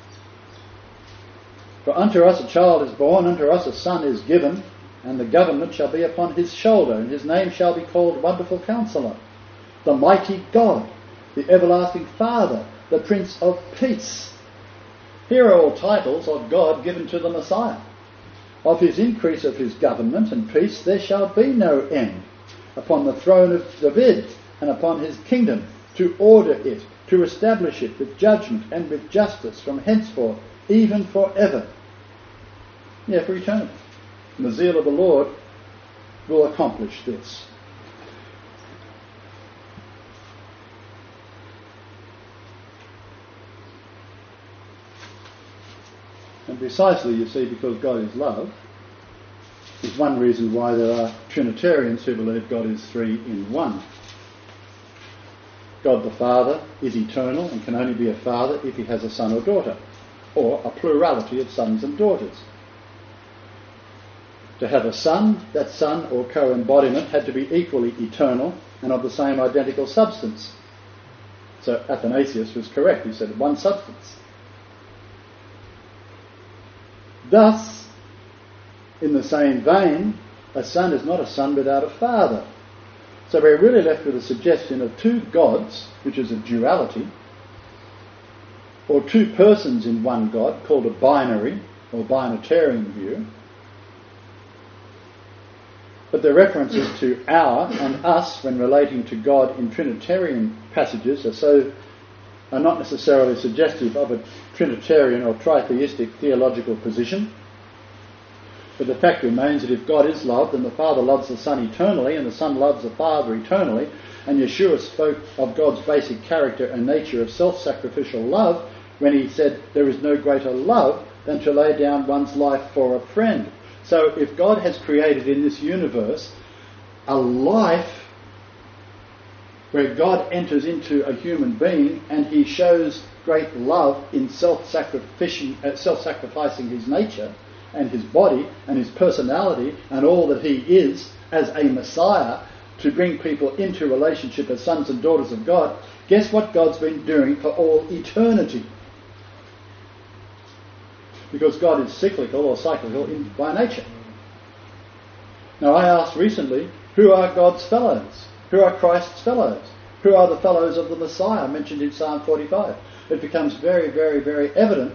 For unto us a child is born, unto us a son is given, and the government shall be upon his shoulder, and his name shall be called Wonderful Counselor, the Mighty God, the Everlasting Father, the Prince of Peace. Here are all titles of God given to the Messiah. Of his increase of his government and peace there shall be no end, upon the throne of David and upon his kingdom, to order it, to establish it with judgment and with justice from henceforth, even forever. Yeah, for eternity. And the zeal of the Lord will accomplish this. And precisely, you see, because God is love, is one reason why there are Trinitarians who believe God is three in one. God the Father is eternal and can only be a father if he has a son or daughter, or a plurality of sons and daughters. To have a son, that son or co-embodiment had to be equally eternal and of the same identical substance. So Athanasius was correct. He said one substance. Thus, in the same vein, a son is not a son without a father. So we're really left with a suggestion of two gods, which is a duality, or two persons in one God, called a binary or binitarian view. But the references to our and us when relating to God in Trinitarian passages are not necessarily suggestive of a Trinitarian or tritheistic theological position. But the fact remains that if God is love, then the Father loves the Son eternally and the Son loves the Father eternally. And Yeshua spoke of God's basic character and nature of self-sacrificial love when he said there is no greater love than to lay down one's life for a friend. So if God has created in this universe a life where God enters into a human being and he shows great love in self-sacrificing his nature and his body and his personality and all that he is as a Messiah to bring people into relationship as sons and daughters of God, guess what God's been doing for all eternity? Because God is cyclical or cyclical by nature. Now I asked recently, who are God's fellows? Who are Christ's fellows? Who are the fellows of the Messiah mentioned in Psalm 45? It becomes very, very, very evident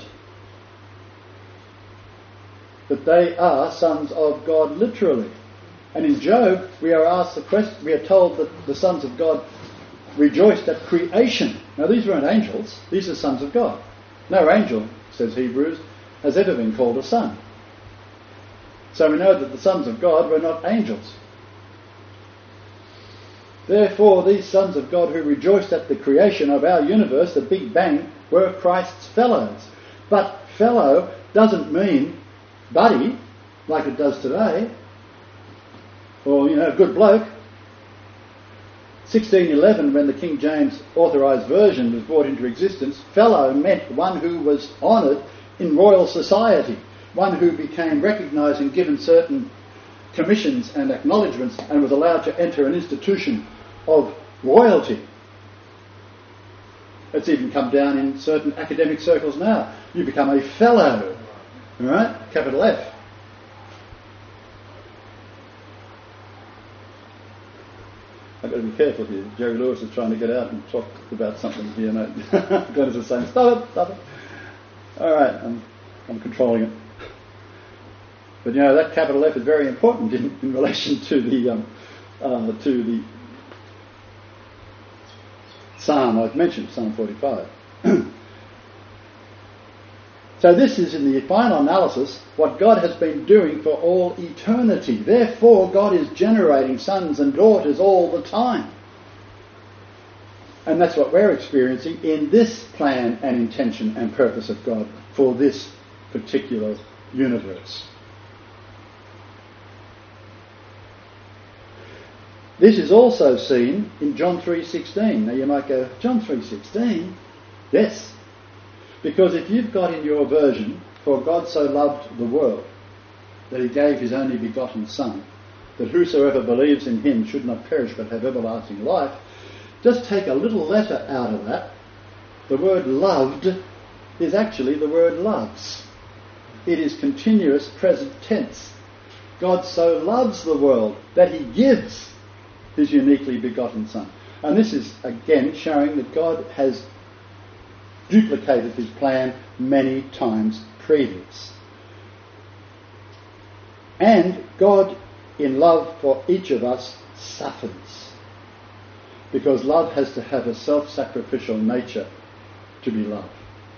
that they are sons of God literally. And in Job, we are asked the question, we are told that the sons of God rejoiced at creation. Now these weren't angels, these are sons of God. No angel, says Hebrews, has ever been called a son. So we know that the sons of God were not angels. Therefore, these sons of God who rejoiced at the creation of our universe, the Big Bang, were Christ's fellows. But fellow doesn't mean buddy, like it does today, or, good bloke. 1611, when the King James Authorised Version was brought into existence, fellow meant one who was honoured in royal society, one who became recognised and given certain commissions and acknowledgements and was allowed to enter an institution of royalty. It's even come down in certain academic circles now. You become a fellow, all right? Capital F. I've got to be careful here. Jerry Lewis is trying to get out and talk about something here, mate. Glennis is saying, stop it. All right, I'm controlling it. But you know, that capital F is very important in relation to the Psalm I've mentioned, Psalm 45. So this is, in the final analysis, what God has been doing for all eternity. Therefore, God is generating sons and daughters all the time. And that's what we're experiencing in this plan and intention and purpose of God for this particular universe. This is also seen in John 3:16. Now you might go, John 3:16? Yes. Because if you've got in your version, for God so loved the world, that he gave his only begotten Son, that whosoever believes in him should not perish but have everlasting life, just take a little letter out of that. The word loved is actually the word loves. It is continuous present tense. God so loves the world that he gives his uniquely begotten Son. And this is again showing that God has duplicated his plan many times previous. And God, in love for each of us, suffers. Because love has to have a self-sacrificial nature to be love.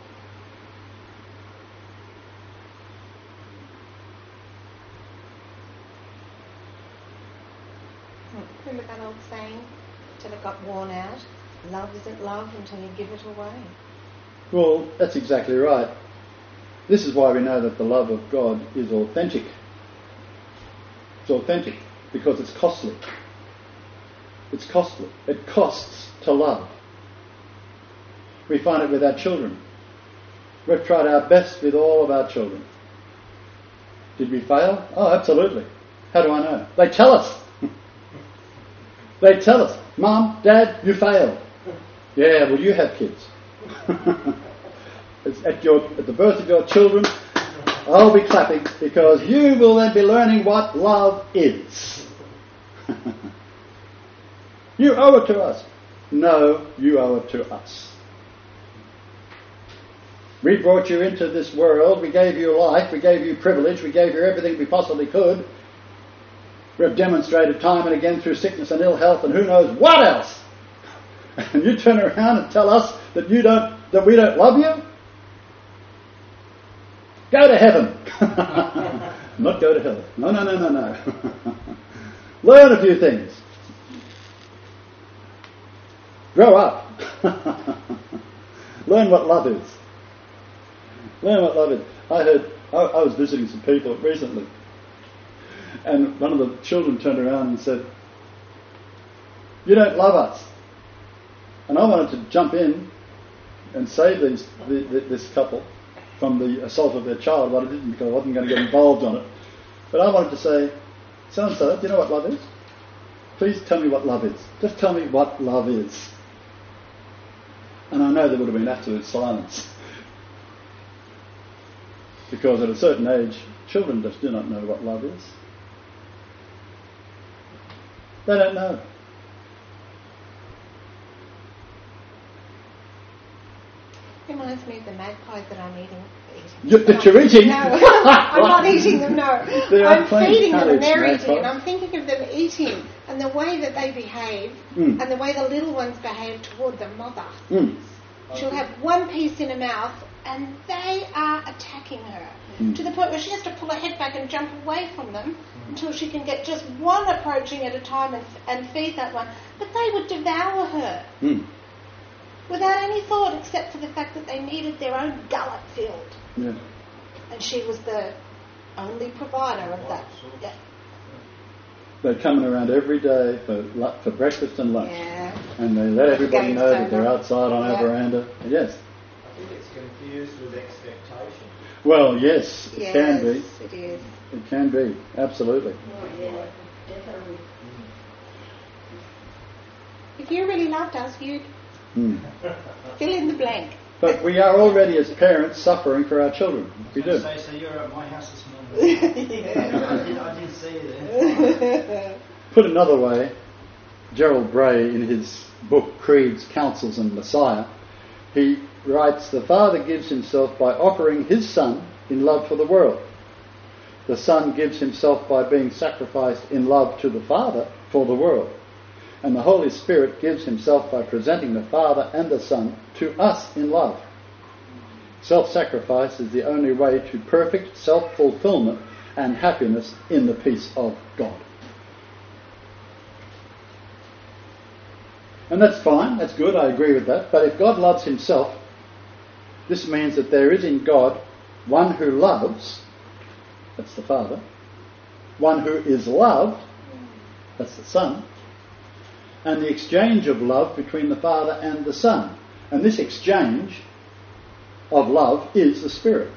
Remember that old saying, till it got worn out? Love isn't love until you give it away. Well, that's exactly right. This is why we know that the love of God is authentic. It's authentic because it's costly. It's costly. It costs to love. We find it with our children. We've tried our best with all of our children. Did we fail? Oh, absolutely. How do I know? They tell us. They tell us, Mum, Dad, you failed. Yeah, well, you have kids. It's at the birth of your children, I'll be clapping because you will then be learning what love is. You owe it to us. No, you owe it to us. We brought you into this world, we gave you life, we gave you privilege, we gave you everything we possibly could. We have demonstrated time and again through sickness and ill health and who knows what else. And you turn around and tell us that we don't love you? Go to heaven. Not go to hell. No. Learn a few things. Grow up. Learn what love is. Learn what love is. I was visiting some people recently, and one of the children turned around and said, "You don't love us." And I wanted to jump in and save this couple from the assault of their child, but I didn't because I wasn't going to get involved on it. But I wanted to say, so-and-so, do you know what love is? Please tell me what love is. Just tell me what love is. And I know there would have been absolute silence. Because at a certain age, children just do not know what love is. They don't know. Reminds me of the magpies that I'm eating. That you're eating? No, I'm not eating them, no. I'm feeding them and they're magpies. eating, and I'm thinking of them eating and the way that they behave and the way the little ones behave toward the mother. She'll have one piece in her mouth and they are attacking her to the point where she has to pull her head back and jump away from them until she can get just one approaching at a time and feed that one. But they would devour her. Without any thought except for the fact that they needed their own gullet filled. Yeah. And she was the only provider of that. Yeah. They're coming around every day for breakfast and lunch. Yeah. And they let everybody know that they're over. outside on our veranda. Yes. I think it's confused with expectation. Well, yes, it can be. It is. It can be, absolutely. Oh, yeah, definitely. If you really loved us, you'd fill in the blank. But we are already, as parents, suffering for our children. We do. So you were at my house this morning. I didn't see you there. Put another way, Gerald Bray, in his book Creeds, Counsels and Messiah, he writes, the Father gives himself by offering his Son in love for the world. The Son gives himself by being sacrificed in love to the Father for the world. And the Holy Spirit gives himself by presenting the Father and the Son to us in love. Self-sacrifice is the only way to perfect self-fulfillment and happiness in the peace of God. And that's fine, that's good, I agree with that. But if God loves himself, this means that there is in God one who loves, that's the Father, one who is loved, that's the Son, and the exchange of love between the Father and the Son. And this exchange of love is the Spirit.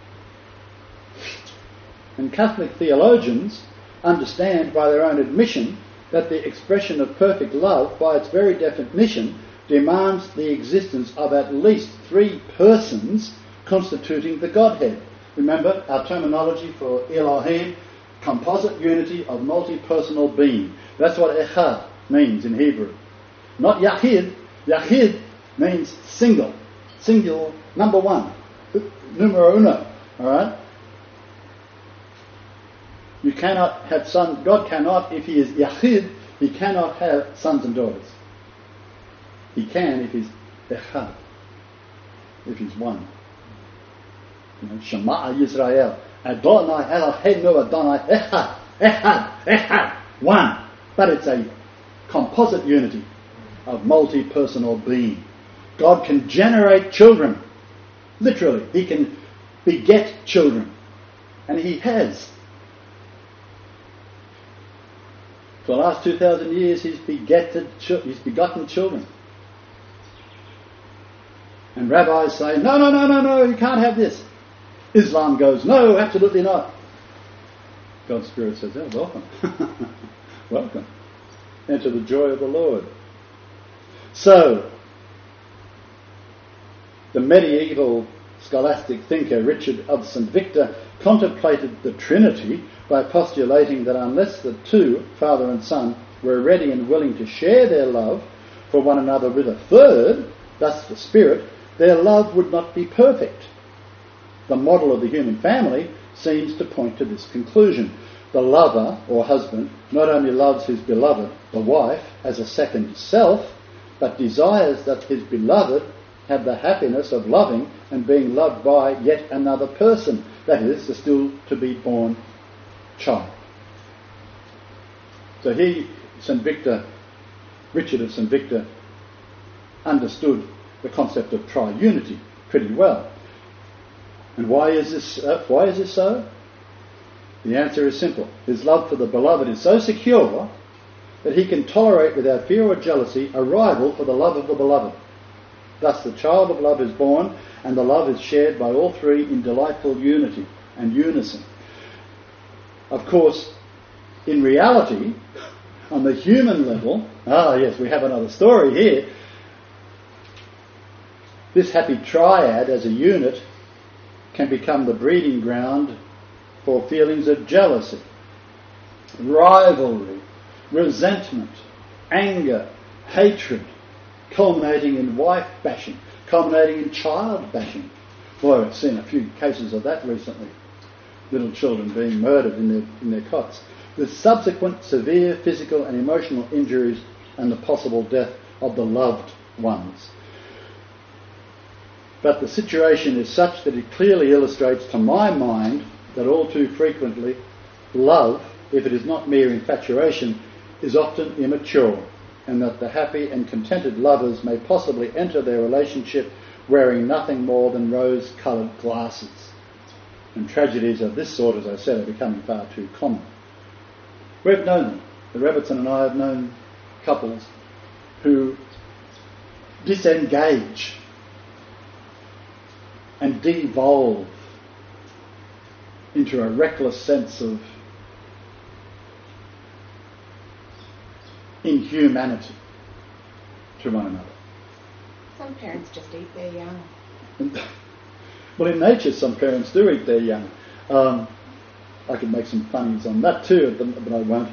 And Catholic theologians understand by their own admission that the expression of perfect love, by its very definition, demands the existence of at least three persons constituting the Godhead. Remember our terminology for Elohim, composite unity of multi-personal being. That's what echad means in Hebrew. Not Yahid. Yahid means single. Singular, number one. Numero uno. Alright? You cannot have sons. God cannot, if he is Yahid, he cannot have sons and daughters. He can if he's echad. If he's one. You know, Shema Yisrael. Adonai Eloheinu Adonai Echad. Echad. Echad. One. But it's a composite unity of multi-personal being. God can generate children. Literally. He can beget children. And he has. For the last 2,000 years he's begotten children. And rabbis say, no, you can't have this. Islam goes, no, absolutely not. God's Spirit says, oh, welcome. Welcome. Enter the joy of the Lord. So, the medieval scholastic thinker Richard of St. Victor contemplated the Trinity by postulating that unless the two, Father and Son, were ready and willing to share their love for one another with a third, thus the Spirit, their love would not be perfect. The model of the human family seems to point to this conclusion. The lover, or husband, not only loves his beloved, the wife, as a second self, but desires that his beloved have the happiness of loving and being loved by yet another person, that is, the still to be born child. So he, St. Victor, Richard of St. Victor, understood the concept of triunity pretty well. And why is this so? The answer is simple. His love for the beloved is so secure that he can tolerate without fear or jealousy a rival for the love of the beloved. Thus the child of love is born, and the love is shared by all three in delightful unity and unison. Of course, in reality, on the human level, yes, we have another story here. This happy triad as a unit can become the breeding ground for feelings of jealousy, rivalry, resentment, anger, hatred, culminating in wife bashing, culminating in child bashing. Boy, I've seen a few cases of that recently. Little children being murdered in their cots, with subsequent severe physical and emotional injuries and the possible death of the loved ones. But the situation is such that it clearly illustrates to my mind that all too frequently love, if it is not mere infatuation, is often immature, and that the happy and contented lovers may possibly enter their relationship wearing nothing more than rose-coloured glasses. And tragedies of this sort, as I said, are becoming far too common. We've known them. The Robertson and I have known couples who disengage and devolve into a reckless sense of inhumanity to one another. Some parents just eat their young. Well, in nature, some parents do eat their young. I could make some funnies on that too, but I won't.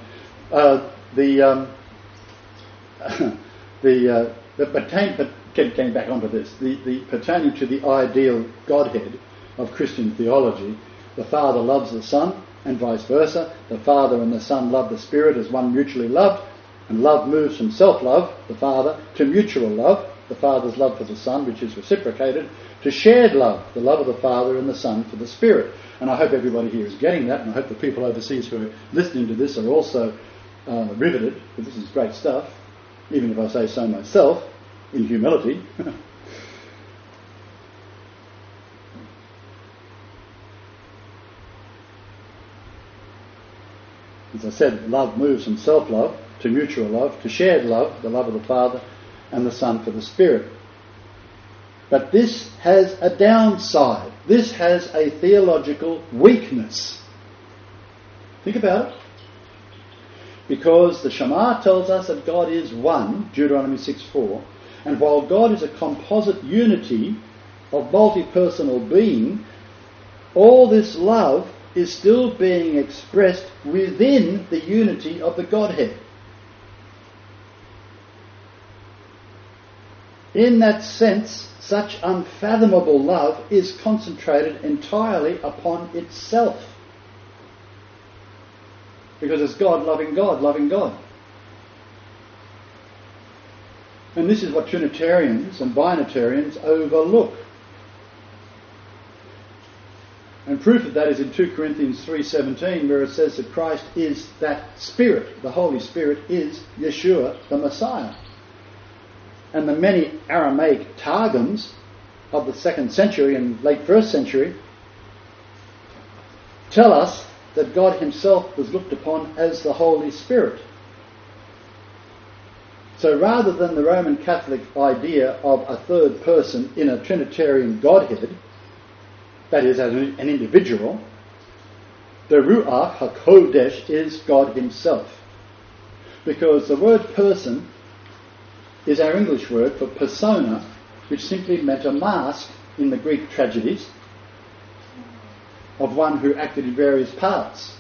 Getting back onto this, the pertaining to the ideal Godhead of Christian theology, the Father loves the Son, and vice versa. The Father and the Son love the Spirit as one mutually loved, and love moves from self-love, the Father, to mutual love, the Father's love for the Son, which is reciprocated, to shared love, the love of the Father and the Son for the Spirit. And I hope everybody here is getting that, and I hope the people overseas who are listening to this are also riveted, because this is great stuff, even if I say so myself, in humility. As I said, love moves from self-love to mutual love, to shared love, the love of the Father and the Son for the Spirit. But this has a downside. This has a theological weakness. Think about it. Because the Shema tells us that God is one, Deuteronomy 6:4, and while God is a composite unity of multi-personal being, all this love is still being expressed within the unity of the Godhead. In that sense, such unfathomable love is concentrated entirely upon itself. Because it's God loving God, loving God. And this is what Trinitarians and Binitarians overlook. And proof of that is in 2 Corinthians 3:17, where it says that Christ is that Spirit. The Holy Spirit is Yeshua, the Messiah. And the many Aramaic Targums of the 2nd century and late 1st century tell us that God himself was looked upon as the Holy Spirit. So rather than the Roman Catholic idea of a third person in a Trinitarian Godhead, that is, as an individual, the Ruach HaKodesh is God himself. Because the word person is our English word for persona, which simply meant a mask in the Greek tragedies of one who acted in various parts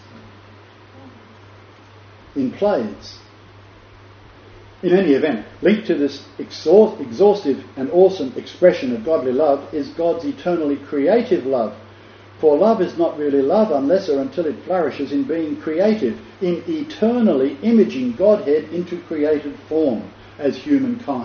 in plays. In any event, linked to this exhaustive and awesome expression of godly love is God's eternally creative love. For love is not really love unless or until it flourishes in being creative, in eternally imaging Godhead into created form as humankind.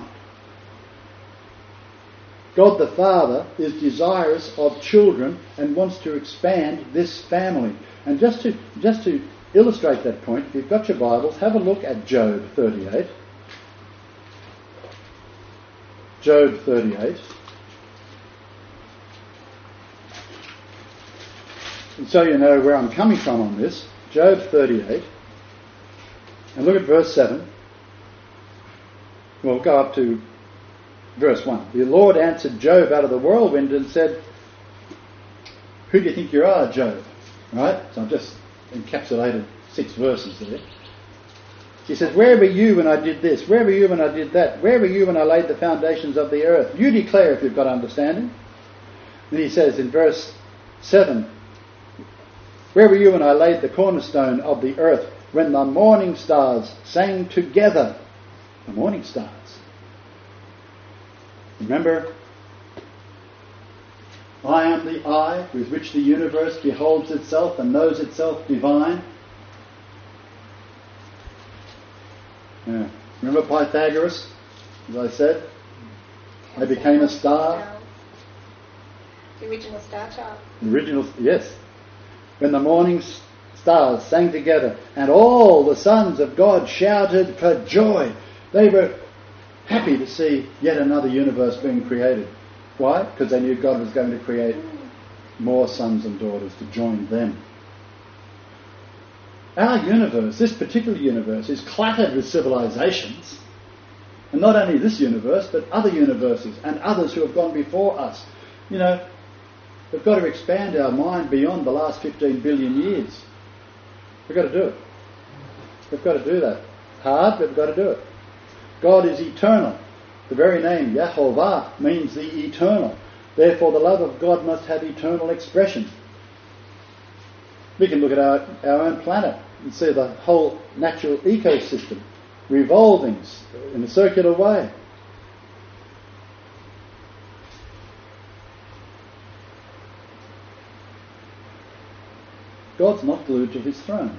God the Father is desirous of children and wants to expand this family. And just to illustrate that point, if you've got your Bibles, have a look at Job 38. Job 38. And so you know where I'm coming from on this. Job 38. And look at verse 7. We'll go up to verse 1. The Lord answered Job out of the whirlwind and said, "Who do you think you are, Job?" Right? So I've just encapsulated 6 verses there. He says, "Where were you when I did this? Where were you when I did that? Where were you when I laid the foundations of the earth? You declare if you've got understanding." Then he says in verse 7, "Where were you when I laid the cornerstone of the earth, when the morning stars sang together?" The morning stars. Remember, I am the eye with which the universe beholds itself and knows itself divine. Yeah. Remember Pythagoras, as I said? They became a star. The original star chart. The original, yes. When the morning stars sang together and all the sons of God shouted for joy. They were happy to see yet another universe being created. Why? Because they knew God was going to create more sons and daughters to join them. Our universe, this particular universe, is cluttered with civilizations. And not only this universe, but other universes and others who have gone before us. You know, we've got to expand our mind beyond the last 15 billion years. We've got to do it. We've got to do that. Hard, but we've got to do it. God is eternal. The very name Yahovah means the eternal. Therefore the love of God must have eternal expression. We can look at our own planet and see the whole natural ecosystem revolving in a circular way. God's not glued to his throne.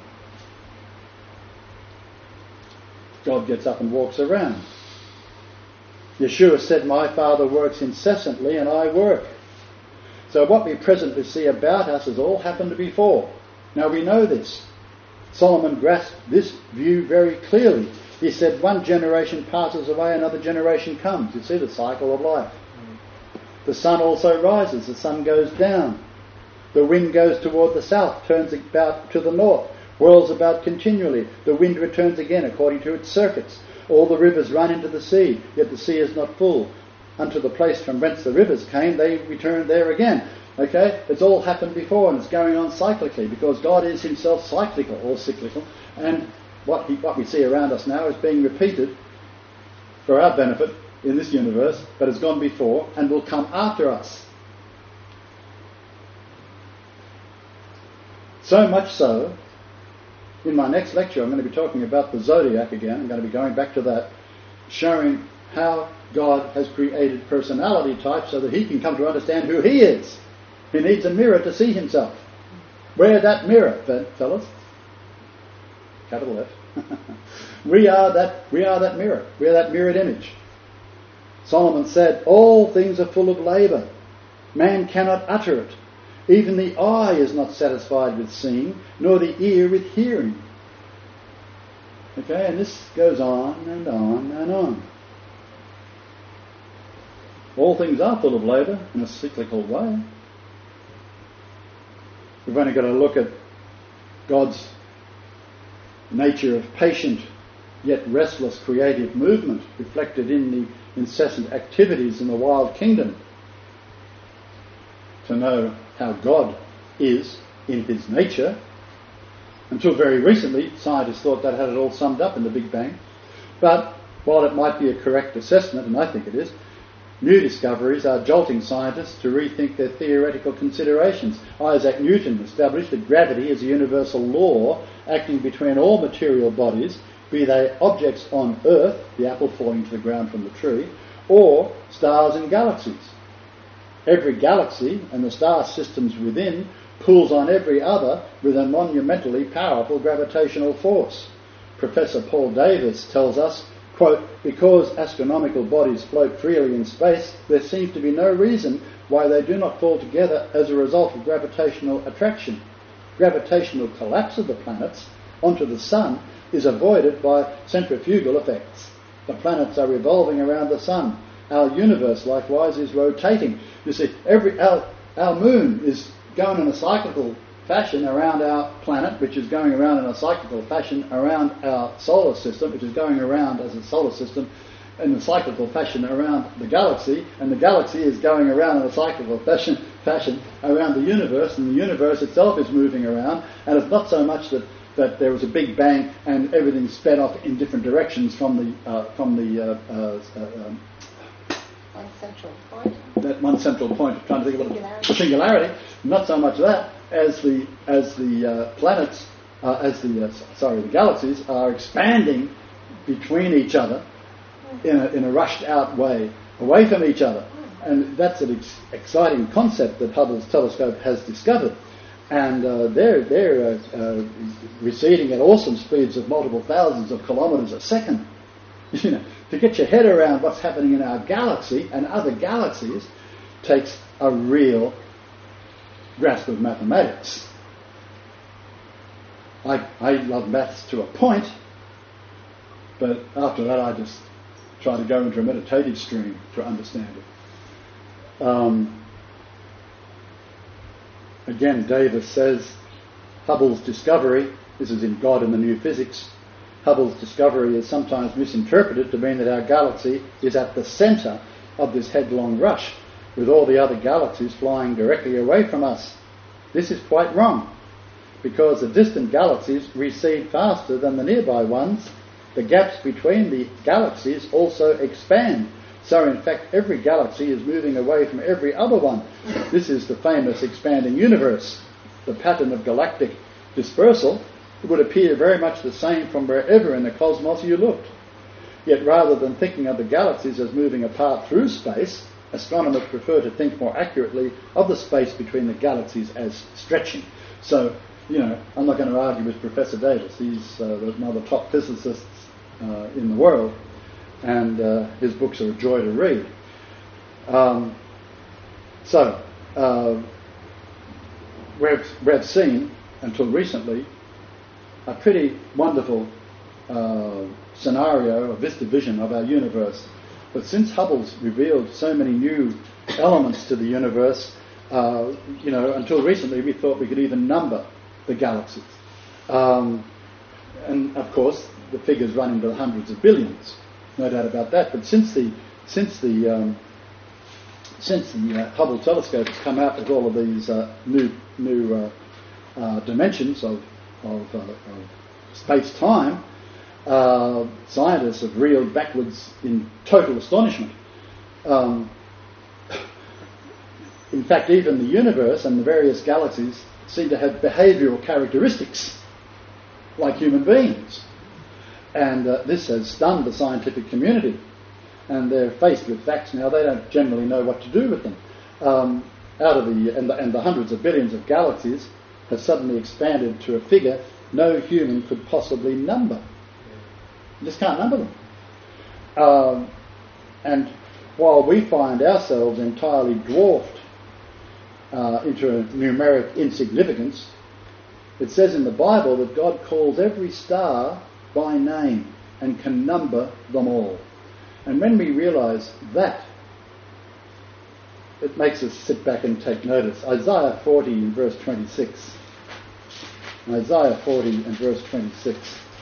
God gets up and walks around. Yeshua said, "My Father works incessantly and I work." So what we presently see about us has all happened before. Now we know this. Solomon grasped this view very clearly. He said, one generation passes away, another generation comes. You see the cycle of life. The sun also rises, the sun goes down. The wind goes toward the south, turns about to the north, whirls about continually. The wind returns again according to its circuits. All the rivers run into the sea, yet the sea is not full. Unto the place from whence the rivers came, they return there again. Okay? It's all happened before and it's going on cyclically because God is himself cyclical or cyclical, and what we see around us now is being repeated for our benefit in this universe, but has gone before and will come after us. So much so, in my next lecture I'm going to be talking about the zodiac again. I'm going to be going back to that, showing how God has created personality types so that he can come to understand who he is. He needs a mirror to see himself. Wear that mirror, fellas. Capital F. We are that mirror. We are that mirrored image. Solomon said, "All things are full of labour. Man cannot utter it. Even the eye is not satisfied with seeing, nor the ear with hearing." Okay, and this goes on and on and on. All things are full of labour in a cyclical way. We've only got to look at God's nature of patient yet restless creative movement reflected in the incessant activities in the wild kingdom to know how God is in his nature. Until very recently, scientists thought that had it all summed up in the Big Bang. But while it might be a correct assessment, and I think it is, new discoveries are jolting scientists to rethink their theoretical considerations. Isaac Newton established that gravity is a universal law acting between all material bodies, be they objects on Earth, the apple falling to the ground from the tree, or stars and galaxies. Every galaxy and the star systems within pulls on every other with a monumentally powerful gravitational force. Professor Paul Davis tells us, quote, "Because astronomical bodies float freely in space, there seems to be no reason why they do not fall together as a result of gravitational attraction. Gravitational collapse of the planets onto the sun is avoided by centrifugal effects. The planets are revolving around the sun. Our universe, likewise, is rotating. You see, our moon is going in a cyclical fashion around our planet, which is going around in a cyclical fashion around our solar system, which is going around as a solar system in a cyclical fashion around the galaxy, and the galaxy is going around in a cyclical fashion around the universe, and the universe itself is moving around, and it's not so much that there was a big bang and everything sped off in different directions from the one central point. That one central point. Trying to think of the singularity. Not so much that as the planets, the galaxies are expanding between each other in a rushed out way, away from each other, and that's an exciting concept that Hubble's telescope has discovered. And they're receding at awesome speeds of multiple thousands of kilometres a second. You know, to get your head around what's happening in our galaxy and other galaxies takes a real grasp of mathematics. I love maths to a point, but after that I just try to go into a meditative stream to understand it. Again, Davis says, Hubble's discovery, this is in God and the New Physics, Hubble's discovery is sometimes misinterpreted to mean that our galaxy is at the centre of this headlong rush, with all the other galaxies flying directly away from us. This is quite wrong, because the distant galaxies recede faster than the nearby ones. The gaps between the galaxies also expand, So in fact every galaxy is moving away from every other one. This is the famous expanding universe. The pattern of galactic dispersal would appear very much the same from wherever in the cosmos you looked. Yet rather than thinking of the galaxies as moving apart through space, astronomers prefer to think more accurately of the space between the galaxies as stretching. So, I'm not going to argue with Professor Davis. He's one of the top physicists in the world, and his books are a joy to read. We've seen, until recently, a pretty wonderful scenario, a vista vision of our universe. But since Hubble's revealed so many new elements to the universe, until recently we thought we could even number the galaxies. And of course, the figures run into the hundreds of billions, no doubt about that. But since the Hubble telescope has come out with all of these new dimensions of space-time, scientists have reeled backwards in total astonishment. In fact, even the universe and the various galaxies seem to have behavioural characteristics like human beings. And this has stunned the scientific community. And they're faced with facts now. They don't generally know what to do with them. And the hundreds of billions of galaxies have suddenly expanded to a figure no human could possibly number. You just can't number them. And while we find ourselves entirely dwarfed into a numeric insignificance, it says in the Bible that God calls every star by name and can number them all. And when we realise that, it makes us sit back and take notice. Isaiah 40 and verse 26. Isaiah 40 and verse 26.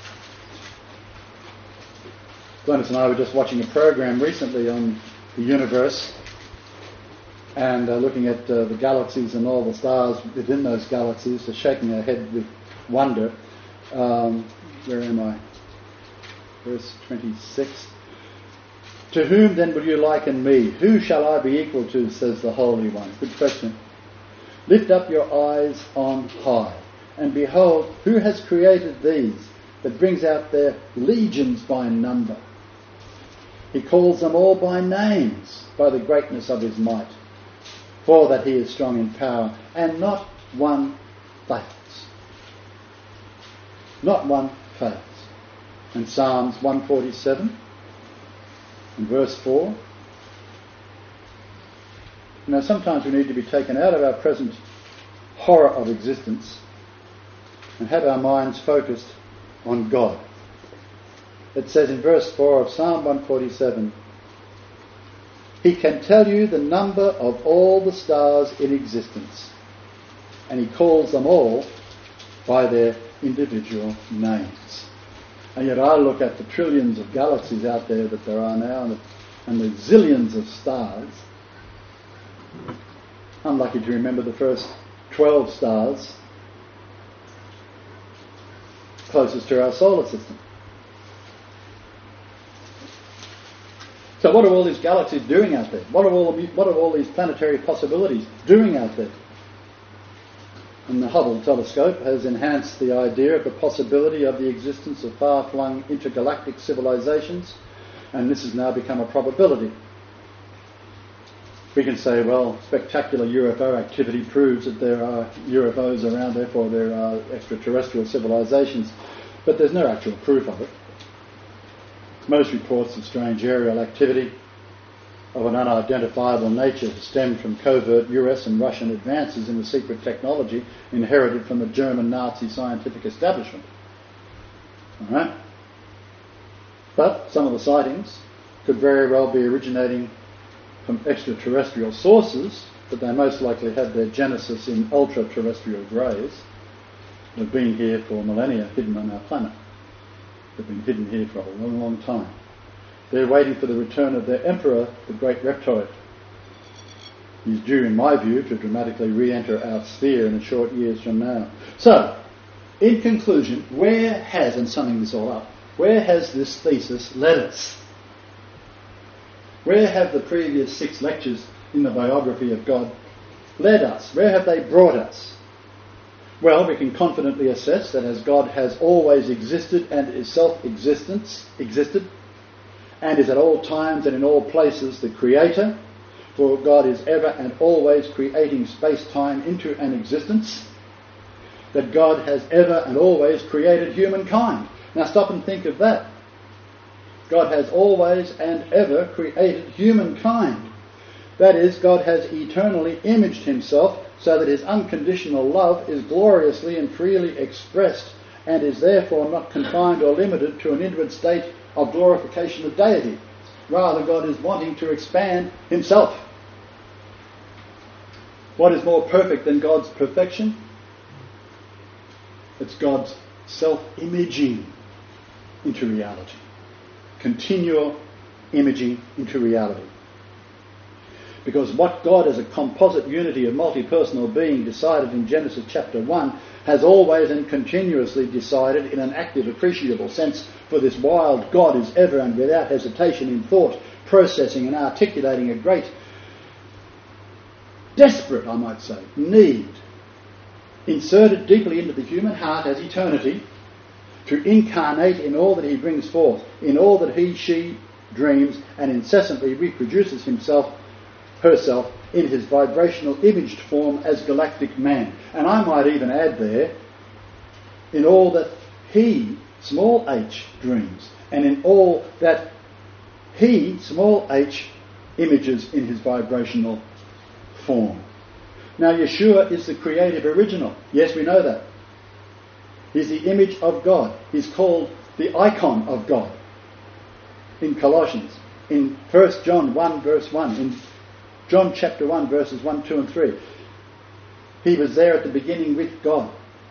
Glennis and I were just watching a program recently on the universe and looking at the galaxies and all the stars within those galaxies, just shaking our head with wonder. Where am I? Verse 26. To whom then will you liken me? Who shall I be equal to, says the Holy One? Good question. Lift up your eyes on high, and behold, who has created these, that brings out their legions by number? He calls them all by names, by the greatness of his might, for that he is strong in power, and not one fails. Not one fails. And Psalms 147 and verse 4. Now sometimes we need to be taken out of our present horror of existence and have our minds focused on God. It says in verse 4 of Psalm 147, He can tell you the number of all the stars in existence, and He calls them all by their individual names. And yet I look at the trillions of galaxies out there that there are now and the zillions of stars. I'm lucky to remember the first 12 stars closest to our solar system. So what are all these galaxies doing out there? What are all these planetary possibilities doing out there? And the Hubble telescope has enhanced the idea of the possibility of the existence of far-flung intergalactic civilizations, and this has now become a probability. We can say, well, spectacular UFO activity proves that there are UFOs around, therefore there are extraterrestrial civilizations, but there's no actual proof of it. Most reports of strange aerial activity of an unidentifiable nature stemmed from covert US and Russian advances in the secret technology inherited from the German Nazi scientific establishment. All right? But some of the sightings could very well be originating from extraterrestrial sources, but they most likely have their genesis in ultra-terrestrial greys that have been here for millennia, hidden on our planet. They've been hidden here for a long, long time. They're waiting for the return of their emperor, the great reptoid. He's due, in my view, to dramatically re-enter our sphere in a short years from now. So, in conclusion, where has, and summing this all up, where has this thesis led us? Where have the previous 6 lectures in the biography of God led us? Where have they brought us? Well, we can confidently assess that as God has always existed and is existed, and is at all times and in all places the Creator, for God is ever and always creating space-time into an existence, that God has ever and always created humankind. Now stop and think of that. God has always and ever created humankind. That is, God has eternally imaged himself so that his unconditional love is gloriously and freely expressed and is therefore not confined or limited to an inward state of glorification of deity. Rather, God is wanting to expand himself. What is more perfect than God's perfection? It's God's self-imaging into reality. Continual imaging into reality. Because what God as a composite unity of multi-personal being decided in Genesis chapter 1 has always and continuously decided in an active, appreciable sense for this wild God is ever and without hesitation in thought, processing and articulating a great, desperate, I might say, need inserted deeply into the human heart as eternity to incarnate in all that he brings forth, in all that he, she dreams and incessantly reproduces herself in his vibrational imaged form as galactic man. And I might even add there, in all that he, small h, dreams, and in all that he, small h, images in his vibrational form. Now Yeshua is the creative original. Yes, we know that. He's the image of God. He's called the icon of God in Colossians, in 1 John 1 verse 1, in John chapter 1 verses 1, 2 and 3. He was there at the beginning with God.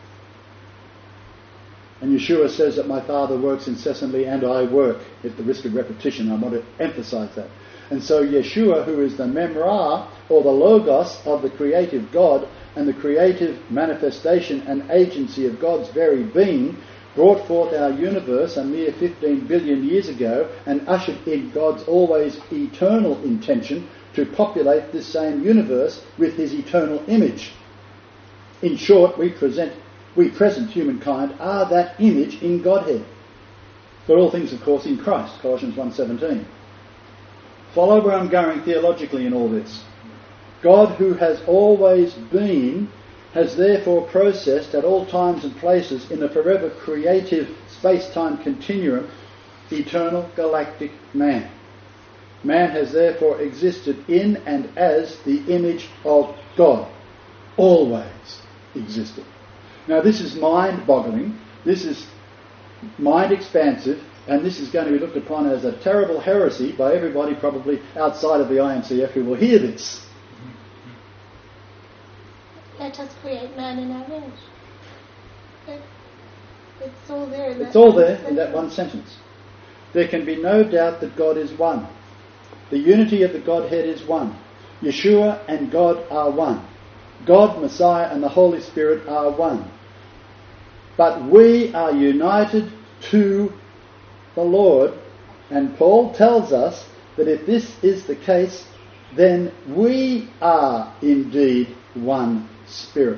And Yeshua says that my Father works incessantly and I work. At the risk of repetition, I want to emphasize that. And so Yeshua, who is the Memra, or the Logos of the creative God, and the creative manifestation and agency of God's very being, brought forth our universe a mere 15 billion years ago and ushered in God's always eternal intention to populate this same universe with his eternal image. In short, we present humankind are that image in Godhead. But all things, of course, in Christ, Colossians 1:17. Follow where I'm going theologically in all this. God, who has always been, has therefore processed at all times and places in a forever creative space-time continuum, eternal galactic man. Man has therefore existed in and as the image of God. Always existed. Now this is mind-boggling, this is mind-expansive, and this is going to be looked upon as a terrible heresy by everybody probably outside of the IMCF who will hear this. Let us create man in our image. It's all there in that It's all there in that one sentence. There can be no doubt that God is one. The unity of the Godhead is one. Yeshua and God are one. God, Messiah and the Holy Spirit are one. But we are united to the Lord, and Paul tells us that if this is the case, then we are indeed one Spirit.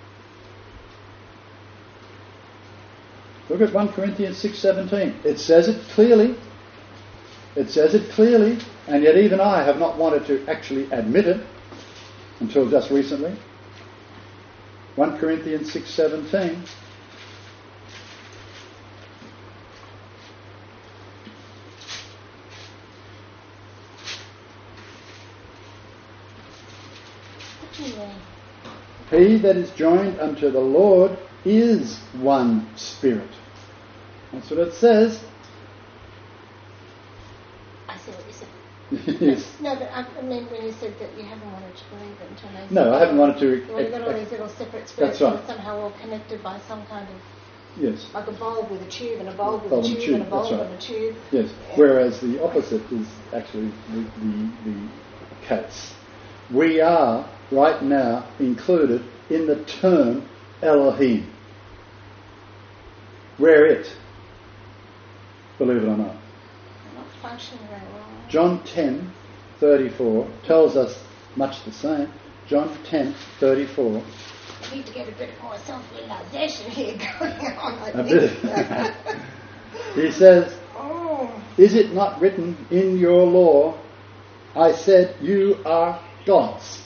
Look at 1 Corinthians 6:17. It says it clearly. It says it clearly, and yet even I have not wanted to actually admit it until just recently. 1 Corinthians 6:17. He that is joined unto the Lord is one Spirit. That's what it says. I see what you said. Yes. No, but I mean when you said that you haven't wanted to believe it until now. No, I haven't wanted to. Well, you've got all these little separate spirits That's right. that are somehow all connected by some kind of... Yes. Like a bulb with a tube and a bulb with a tube and a bulb and a tube. Yes. Whereas the opposite is actually the case. We are right now included in the term Elohim. We're it. Believe it or not. functioning very well. John 10:34 tells us much the same. John 10:34. I need to get a bit more self-realization here going on. I think. He says, Is it not written in your law, I said you are gods?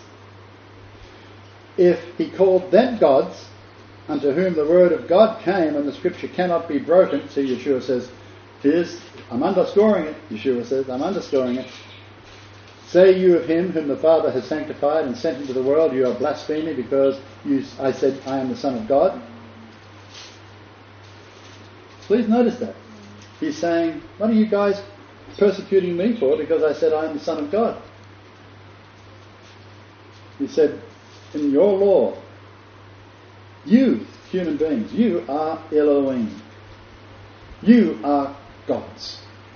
If he called them gods, unto whom the word of God came and the scripture cannot be broken, see, Yeshua says, I'm underscoring it, Yeshua says, I'm underscoring it. Say you of him whom the Father has sanctified and sent into the world, you are blaspheming because I said I am the Son of God. Please notice that. He's saying, what are you guys persecuting me for because I said I am the Son of God? He said, in your law, you, human beings, you are Elohim. You are gods.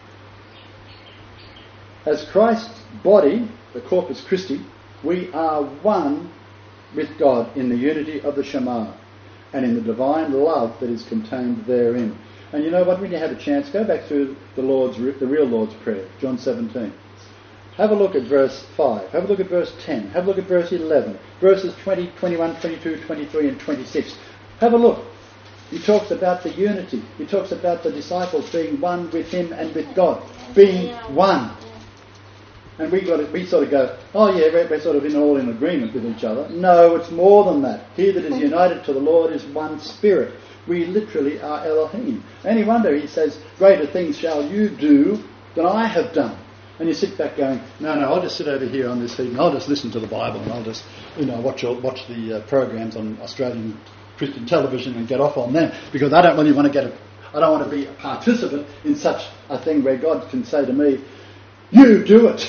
As Christ's body, the Corpus Christi, we are one with God in the unity of the Shema and in the divine love that is contained therein. And you know what, when you have a chance, go back through the real Lord's Prayer, John 17. Have a look at verse 5. Have a look at verse 10. Have a look at verse 11. Verses 20, 21, 22, 23 and 26. Have a look. He talks about the unity. He talks about the disciples being one with him and with God. Being one. And we sort of go, oh yeah, we're sort of all in agreement with each other. No, it's more than that. He that is united to the Lord is one spirit. We literally are Elohim. Any wonder he says, greater things shall you do than I have done. And you sit back going, no, I'll just sit over here on this heat and I'll just listen to the Bible and I'll just, watch the programs on Australian Christian television and get off on them because I don't really want to I don't want to be a participant in such a thing where God can say to me, you do it.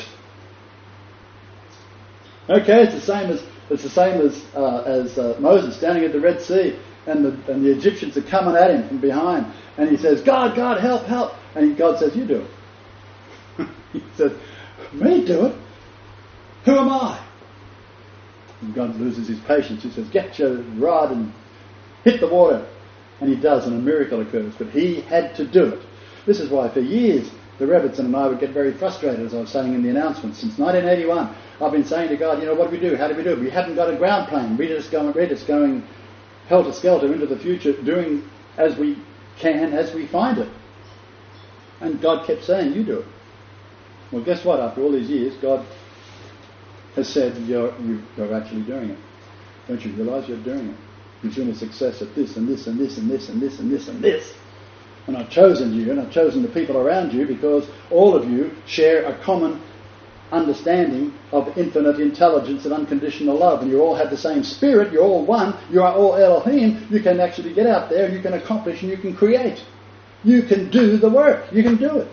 Okay, it's the same as Moses standing at the Red Sea, and the Egyptians are coming at him from behind, and he says, God, help! And God says, you do it. He said, me do it? Who am I? And God loses his patience. He says, get your rod and hit the water. And he does, and a miracle occurs. But he had to do it. This is why for years the Rebbitzin and I would get very frustrated, as I was saying in the announcement. Since 1981, I've been saying to God, what do we do? How do we do it? We haven't got a ground plan. We're just going helter-skelter into the future, doing as we can, as we find it. And God kept saying, you do it. Well, guess what? After all these years, God has said, you're actually doing it. Don't you realise you're doing it? You've been a success at this and this and this and this and this and this and this. And I've chosen you and I've chosen the people around you because all of you share a common understanding of infinite intelligence and unconditional love, and you all have the same spirit, you're all one, you are all Elohim. You can actually get out there and you can accomplish and you can create. You can do the work. You can do it.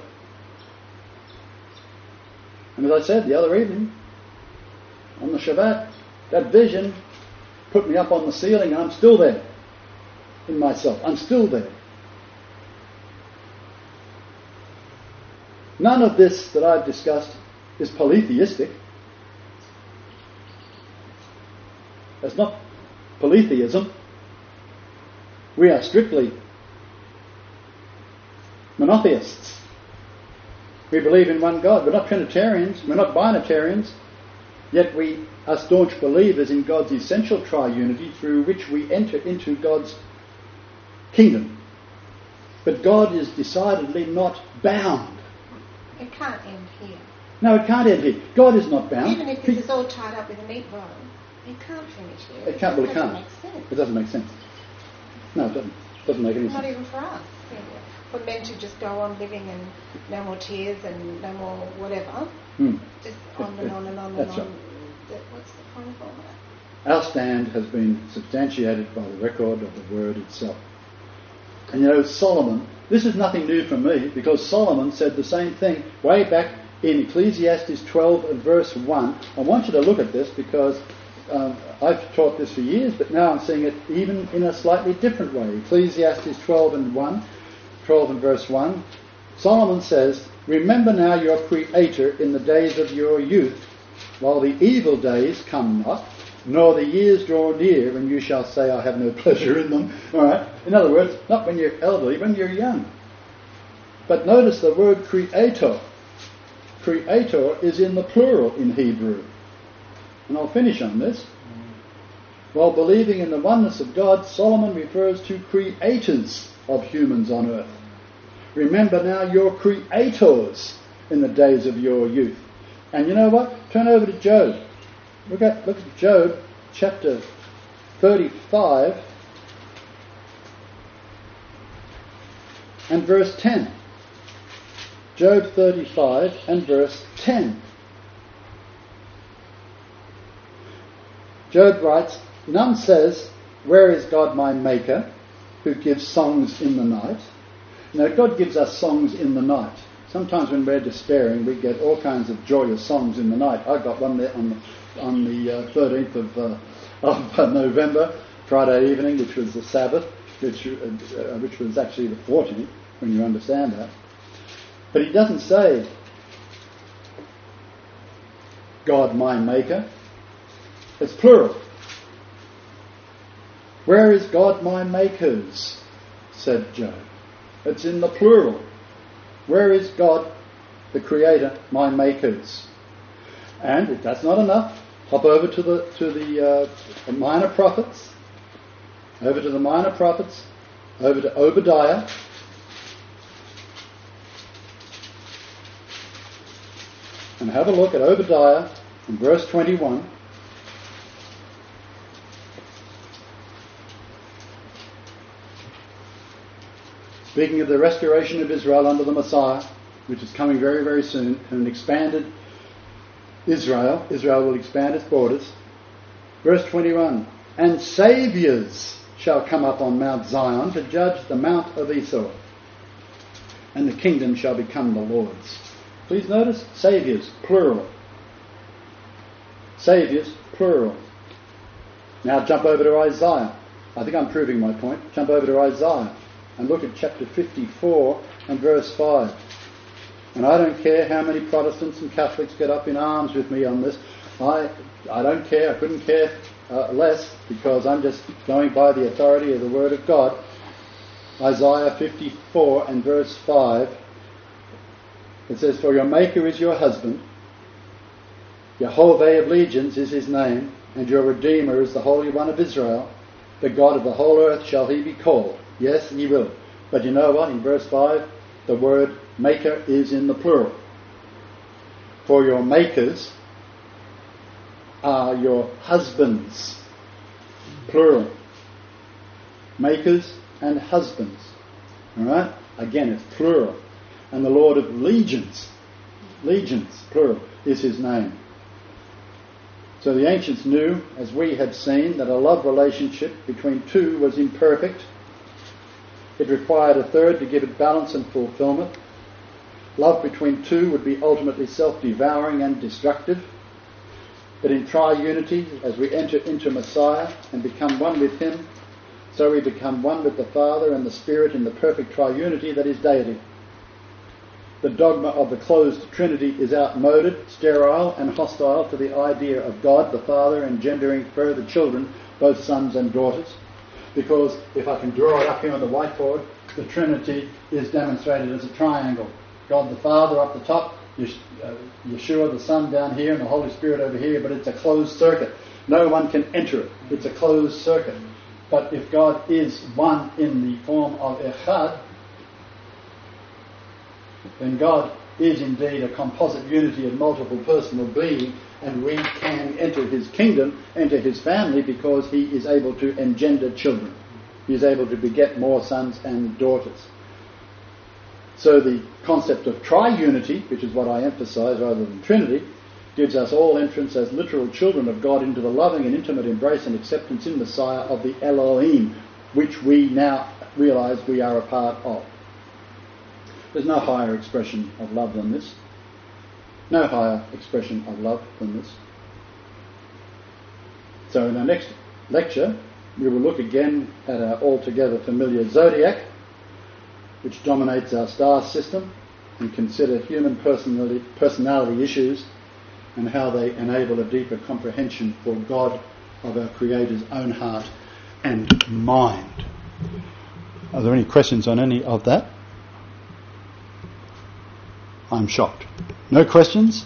And as I said the other evening, on the Shabbat, that vision put me up on the ceiling and I'm still there in myself. I'm still there. None of this that I've discussed is polytheistic. That's not polytheism. We are strictly monotheists. We believe in one God. We're not Trinitarians. We're not Binitarians. Yet we are staunch believers in God's essential triunity through which we enter into God's kingdom. But God is decidedly not bound. It can't end here. No, it can't end here. God is not bound. Even if this is all tied up with a neat bow, it can't finish here. It can't. Well, it can't. Make sense. It doesn't make sense. No, it doesn't. It doesn't make any sense. Not even for us. We're meant to just go on living and no more tears and no more whatever. Just on and on and on and on. Right. What's the point of all that? Our stand has been substantiated by the record of the Word itself. And Solomon, this is nothing new from me, because Solomon said the same thing way back in Ecclesiastes 12 and verse 1. I want you to look at this because I've taught this for years, but now I'm seeing it even in a slightly different way. Ecclesiastes 12 and verse 1. Solomon says, remember now your Creator in the days of your youth, while the evil days come not, nor the years draw near, when you shall say, I have no pleasure in them. All right. In other words, not when you're elderly, when you're young. But notice the word Creator. creator is in the plural in Hebrew. And I'll finish on this. While believing in the oneness of God, Solomon refers to creators of humans on earth. Remember now you're creators in the days of your youth. And you know what? Turn over to Job. Look at Job chapter 35 and verse 10. Job 35 and verse 10. Job writes, "None says, 'Where is God my maker, who gives songs in the night?'" Now God gives us songs in the night. Sometimes when we're despairing, we get all kinds of joyous songs in the night. I got one there on the 13th of November, Friday evening, which was the Sabbath, which was actually the 14th, when you understand that. But he doesn't say, "God my maker." It's plural. "Where is God my makers?" said Job. It's in the plural. Where is God, the Creator, my makers? And if that's not enough, hop over to the minor prophets, over to Obadiah. And have a look at Obadiah in verse 21. Speaking of the restoration of Israel under the Messiah, which is coming very, very soon, and an expanded Israel will expand its borders. Verse 21, "And saviours shall come up on Mount Zion to judge the Mount of Esau, and the kingdom shall become the Lord's." Please notice, saviours, plural. Saviours, plural. Now jump over to Isaiah. I think I'm proving my point. Jump over to Isaiah and look at chapter 54 and verse 5. And I don't care how many Protestants and Catholics get up in arms with me on this. I don't care. I couldn't care less, because I'm just going by the authority of the Word of God. Isaiah 54 and verse 5. It says, "For your Maker is your husband, Jehovah of legions is his name, and your Redeemer is the Holy One of Israel. The God of the whole earth shall he be called." Yes, he will. But you know what? In verse 5, the word maker is in the plural. "For your makers are your husbands." Plural. Makers and husbands. Alright? Again, it's plural. "And the Lord of legions," plural, "is his name." So the ancients knew, as we had seen, that a love relationship between two was imperfect. It required a third to give it balance and fulfillment. Love between two would be ultimately self-devouring and destructive. But in triunity, as we enter into Messiah and become one with him, so we become one with the Father and the Spirit in the perfect triunity that is deity. The dogma of the closed Trinity is outmoded, sterile and hostile to the idea of God the Father engendering further children, both sons and daughters. Because if I can draw it up here on the whiteboard, the Trinity is demonstrated as a triangle. God the Father up the top, Yeshua the Son down here, and the Holy Spirit over here, but it's a closed circuit. No one can enter it. It's a closed circuit. But if God is one in the form of Echad, then God is indeed a composite unity of multiple personal being, and we can enter his kingdom, enter his family, because he is able to engender children. He is able to beget more sons and daughters. So the concept of triunity, which is what I emphasize rather than Trinity, gives us all entrance as literal children of God into the loving and intimate embrace and acceptance in Messiah of the Elohim, which we now realize we are a part of. There's no higher expression of love than this. No higher expression of love than this. So in our next lecture, we will look again at our altogether familiar zodiac, which dominates our star system, and consider human personality issues and how they enable a deeper comprehension for God of our Creator's own heart and mind. Are there any questions on any of that? I'm shocked. No questions?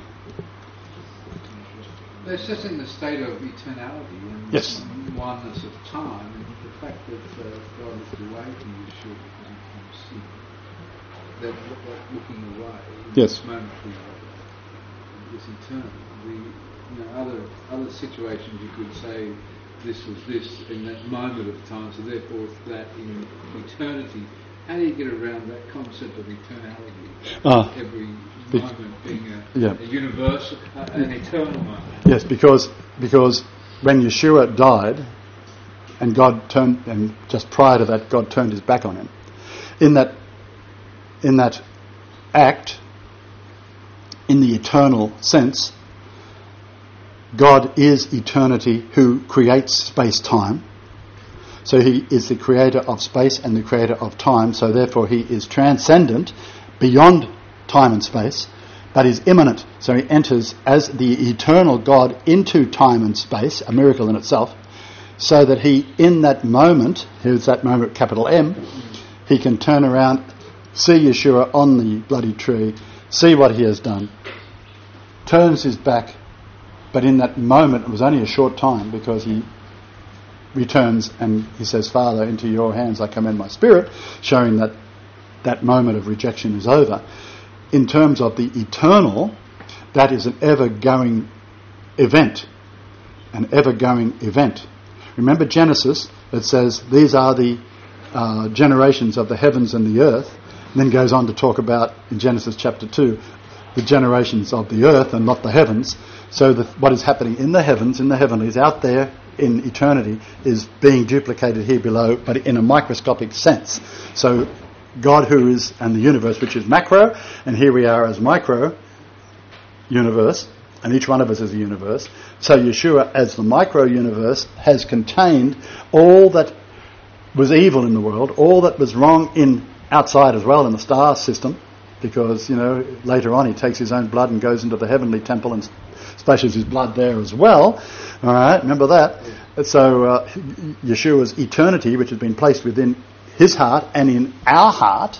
They're assessing the state of eternality and Yes. oneness of time, and the fact that God looked away from Yeshua because he became sin. That looking away in Yes. this momentary is eternal. Other situations you could say this was this in that moment of time, so therefore that in eternity. How do you get around that concept of eternality? Every moment being a universal, an eternal moment. Yes, because when Yeshua died, and God turned, and just prior to that, God turned his back on him. In that act, in the eternal sense, God is eternity who creates space-time. So he is the creator of space and the creator of time, so therefore he is transcendent, beyond time and space, but is immanent. So he enters as the eternal God into time and space, a miracle in itself, so that he, in that moment, here's that moment, capital M, he can turn around, see Yeshua on the bloody tree, see what he has done, turns his back, but in that moment, it was only a short time, because he returns and he says, Father, into your hands I commend my spirit, showing that that moment of rejection is over. In terms of the eternal, that is an ever-going event. An ever-going event. Remember Genesis, it says, these are the generations of the heavens and the earth, and then goes on to talk about, in Genesis chapter 2, the generations of the earth and not the heavens. So what is happening in the heavens, in the heavenlies, out there in eternity, is being duplicated here below, but in a microscopic sense. So God who is, and the universe, which is macro, and here we are as micro universe, and each one of us is a universe. So Yeshua, as the micro universe, has contained all that was evil in the world, all that was wrong in outside as well, in the star system, because, later on he takes his own blood and goes into the heavenly temple and splashes his blood there as well. All right, remember that. So Yeshua's eternity, which has been placed within his heart and in our heart.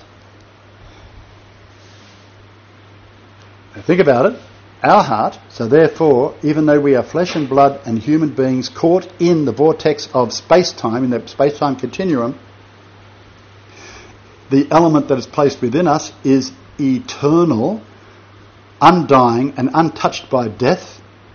Now think about it. Our heart. So therefore, even though we are flesh and blood and human beings caught in the vortex of space-time, in the space-time continuum, the element that is placed within us is eternal, undying and untouched by death.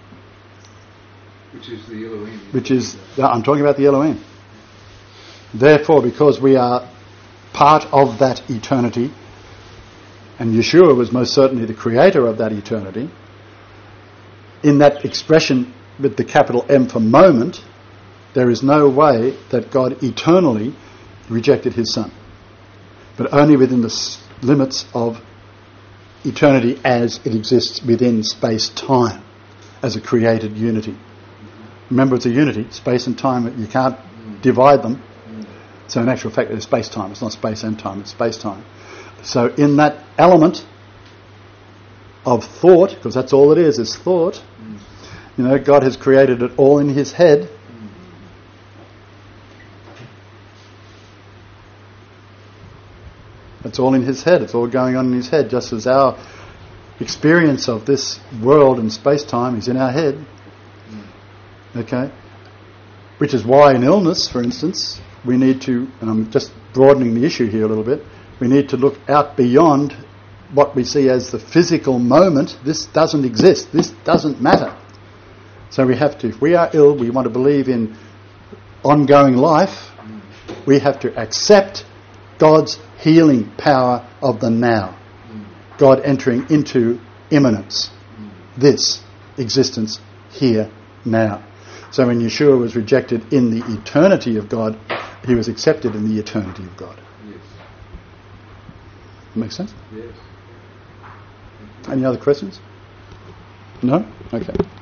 Which is the Elohim. I'm talking about the Elohim. Therefore, because we are part of that eternity, and Yeshua was most certainly the creator of that eternity, in that expression with the capital M for moment, there is no way that God eternally rejected his Son, but only within the limits of eternity as it exists within space-time, as a created unity. Remember, it's a unity, space and time, you can't divide them. So in actual fact, it's space-time. It's not space and time, it's space-time. So in that element of thought, because that's all it is thought, God has created it all in his head. It's all in his head. It's all going on in his head, just as our experience of this world and space-time is in our head. Okay? Which is why in illness, for instance, we need to, and I'm just broadening the issue here a little bit, we need to look out beyond what we see as the physical moment. This doesn't exist. This doesn't matter. So we have to, if we are ill, we want to believe in ongoing life, we have to accept God's healing power of the now. God entering into immanence. This existence here now. So when Yeshua was rejected in the eternity of God, he was accepted in the eternity of God. Yes. Make sense? Yes. Any other questions? No? Okay.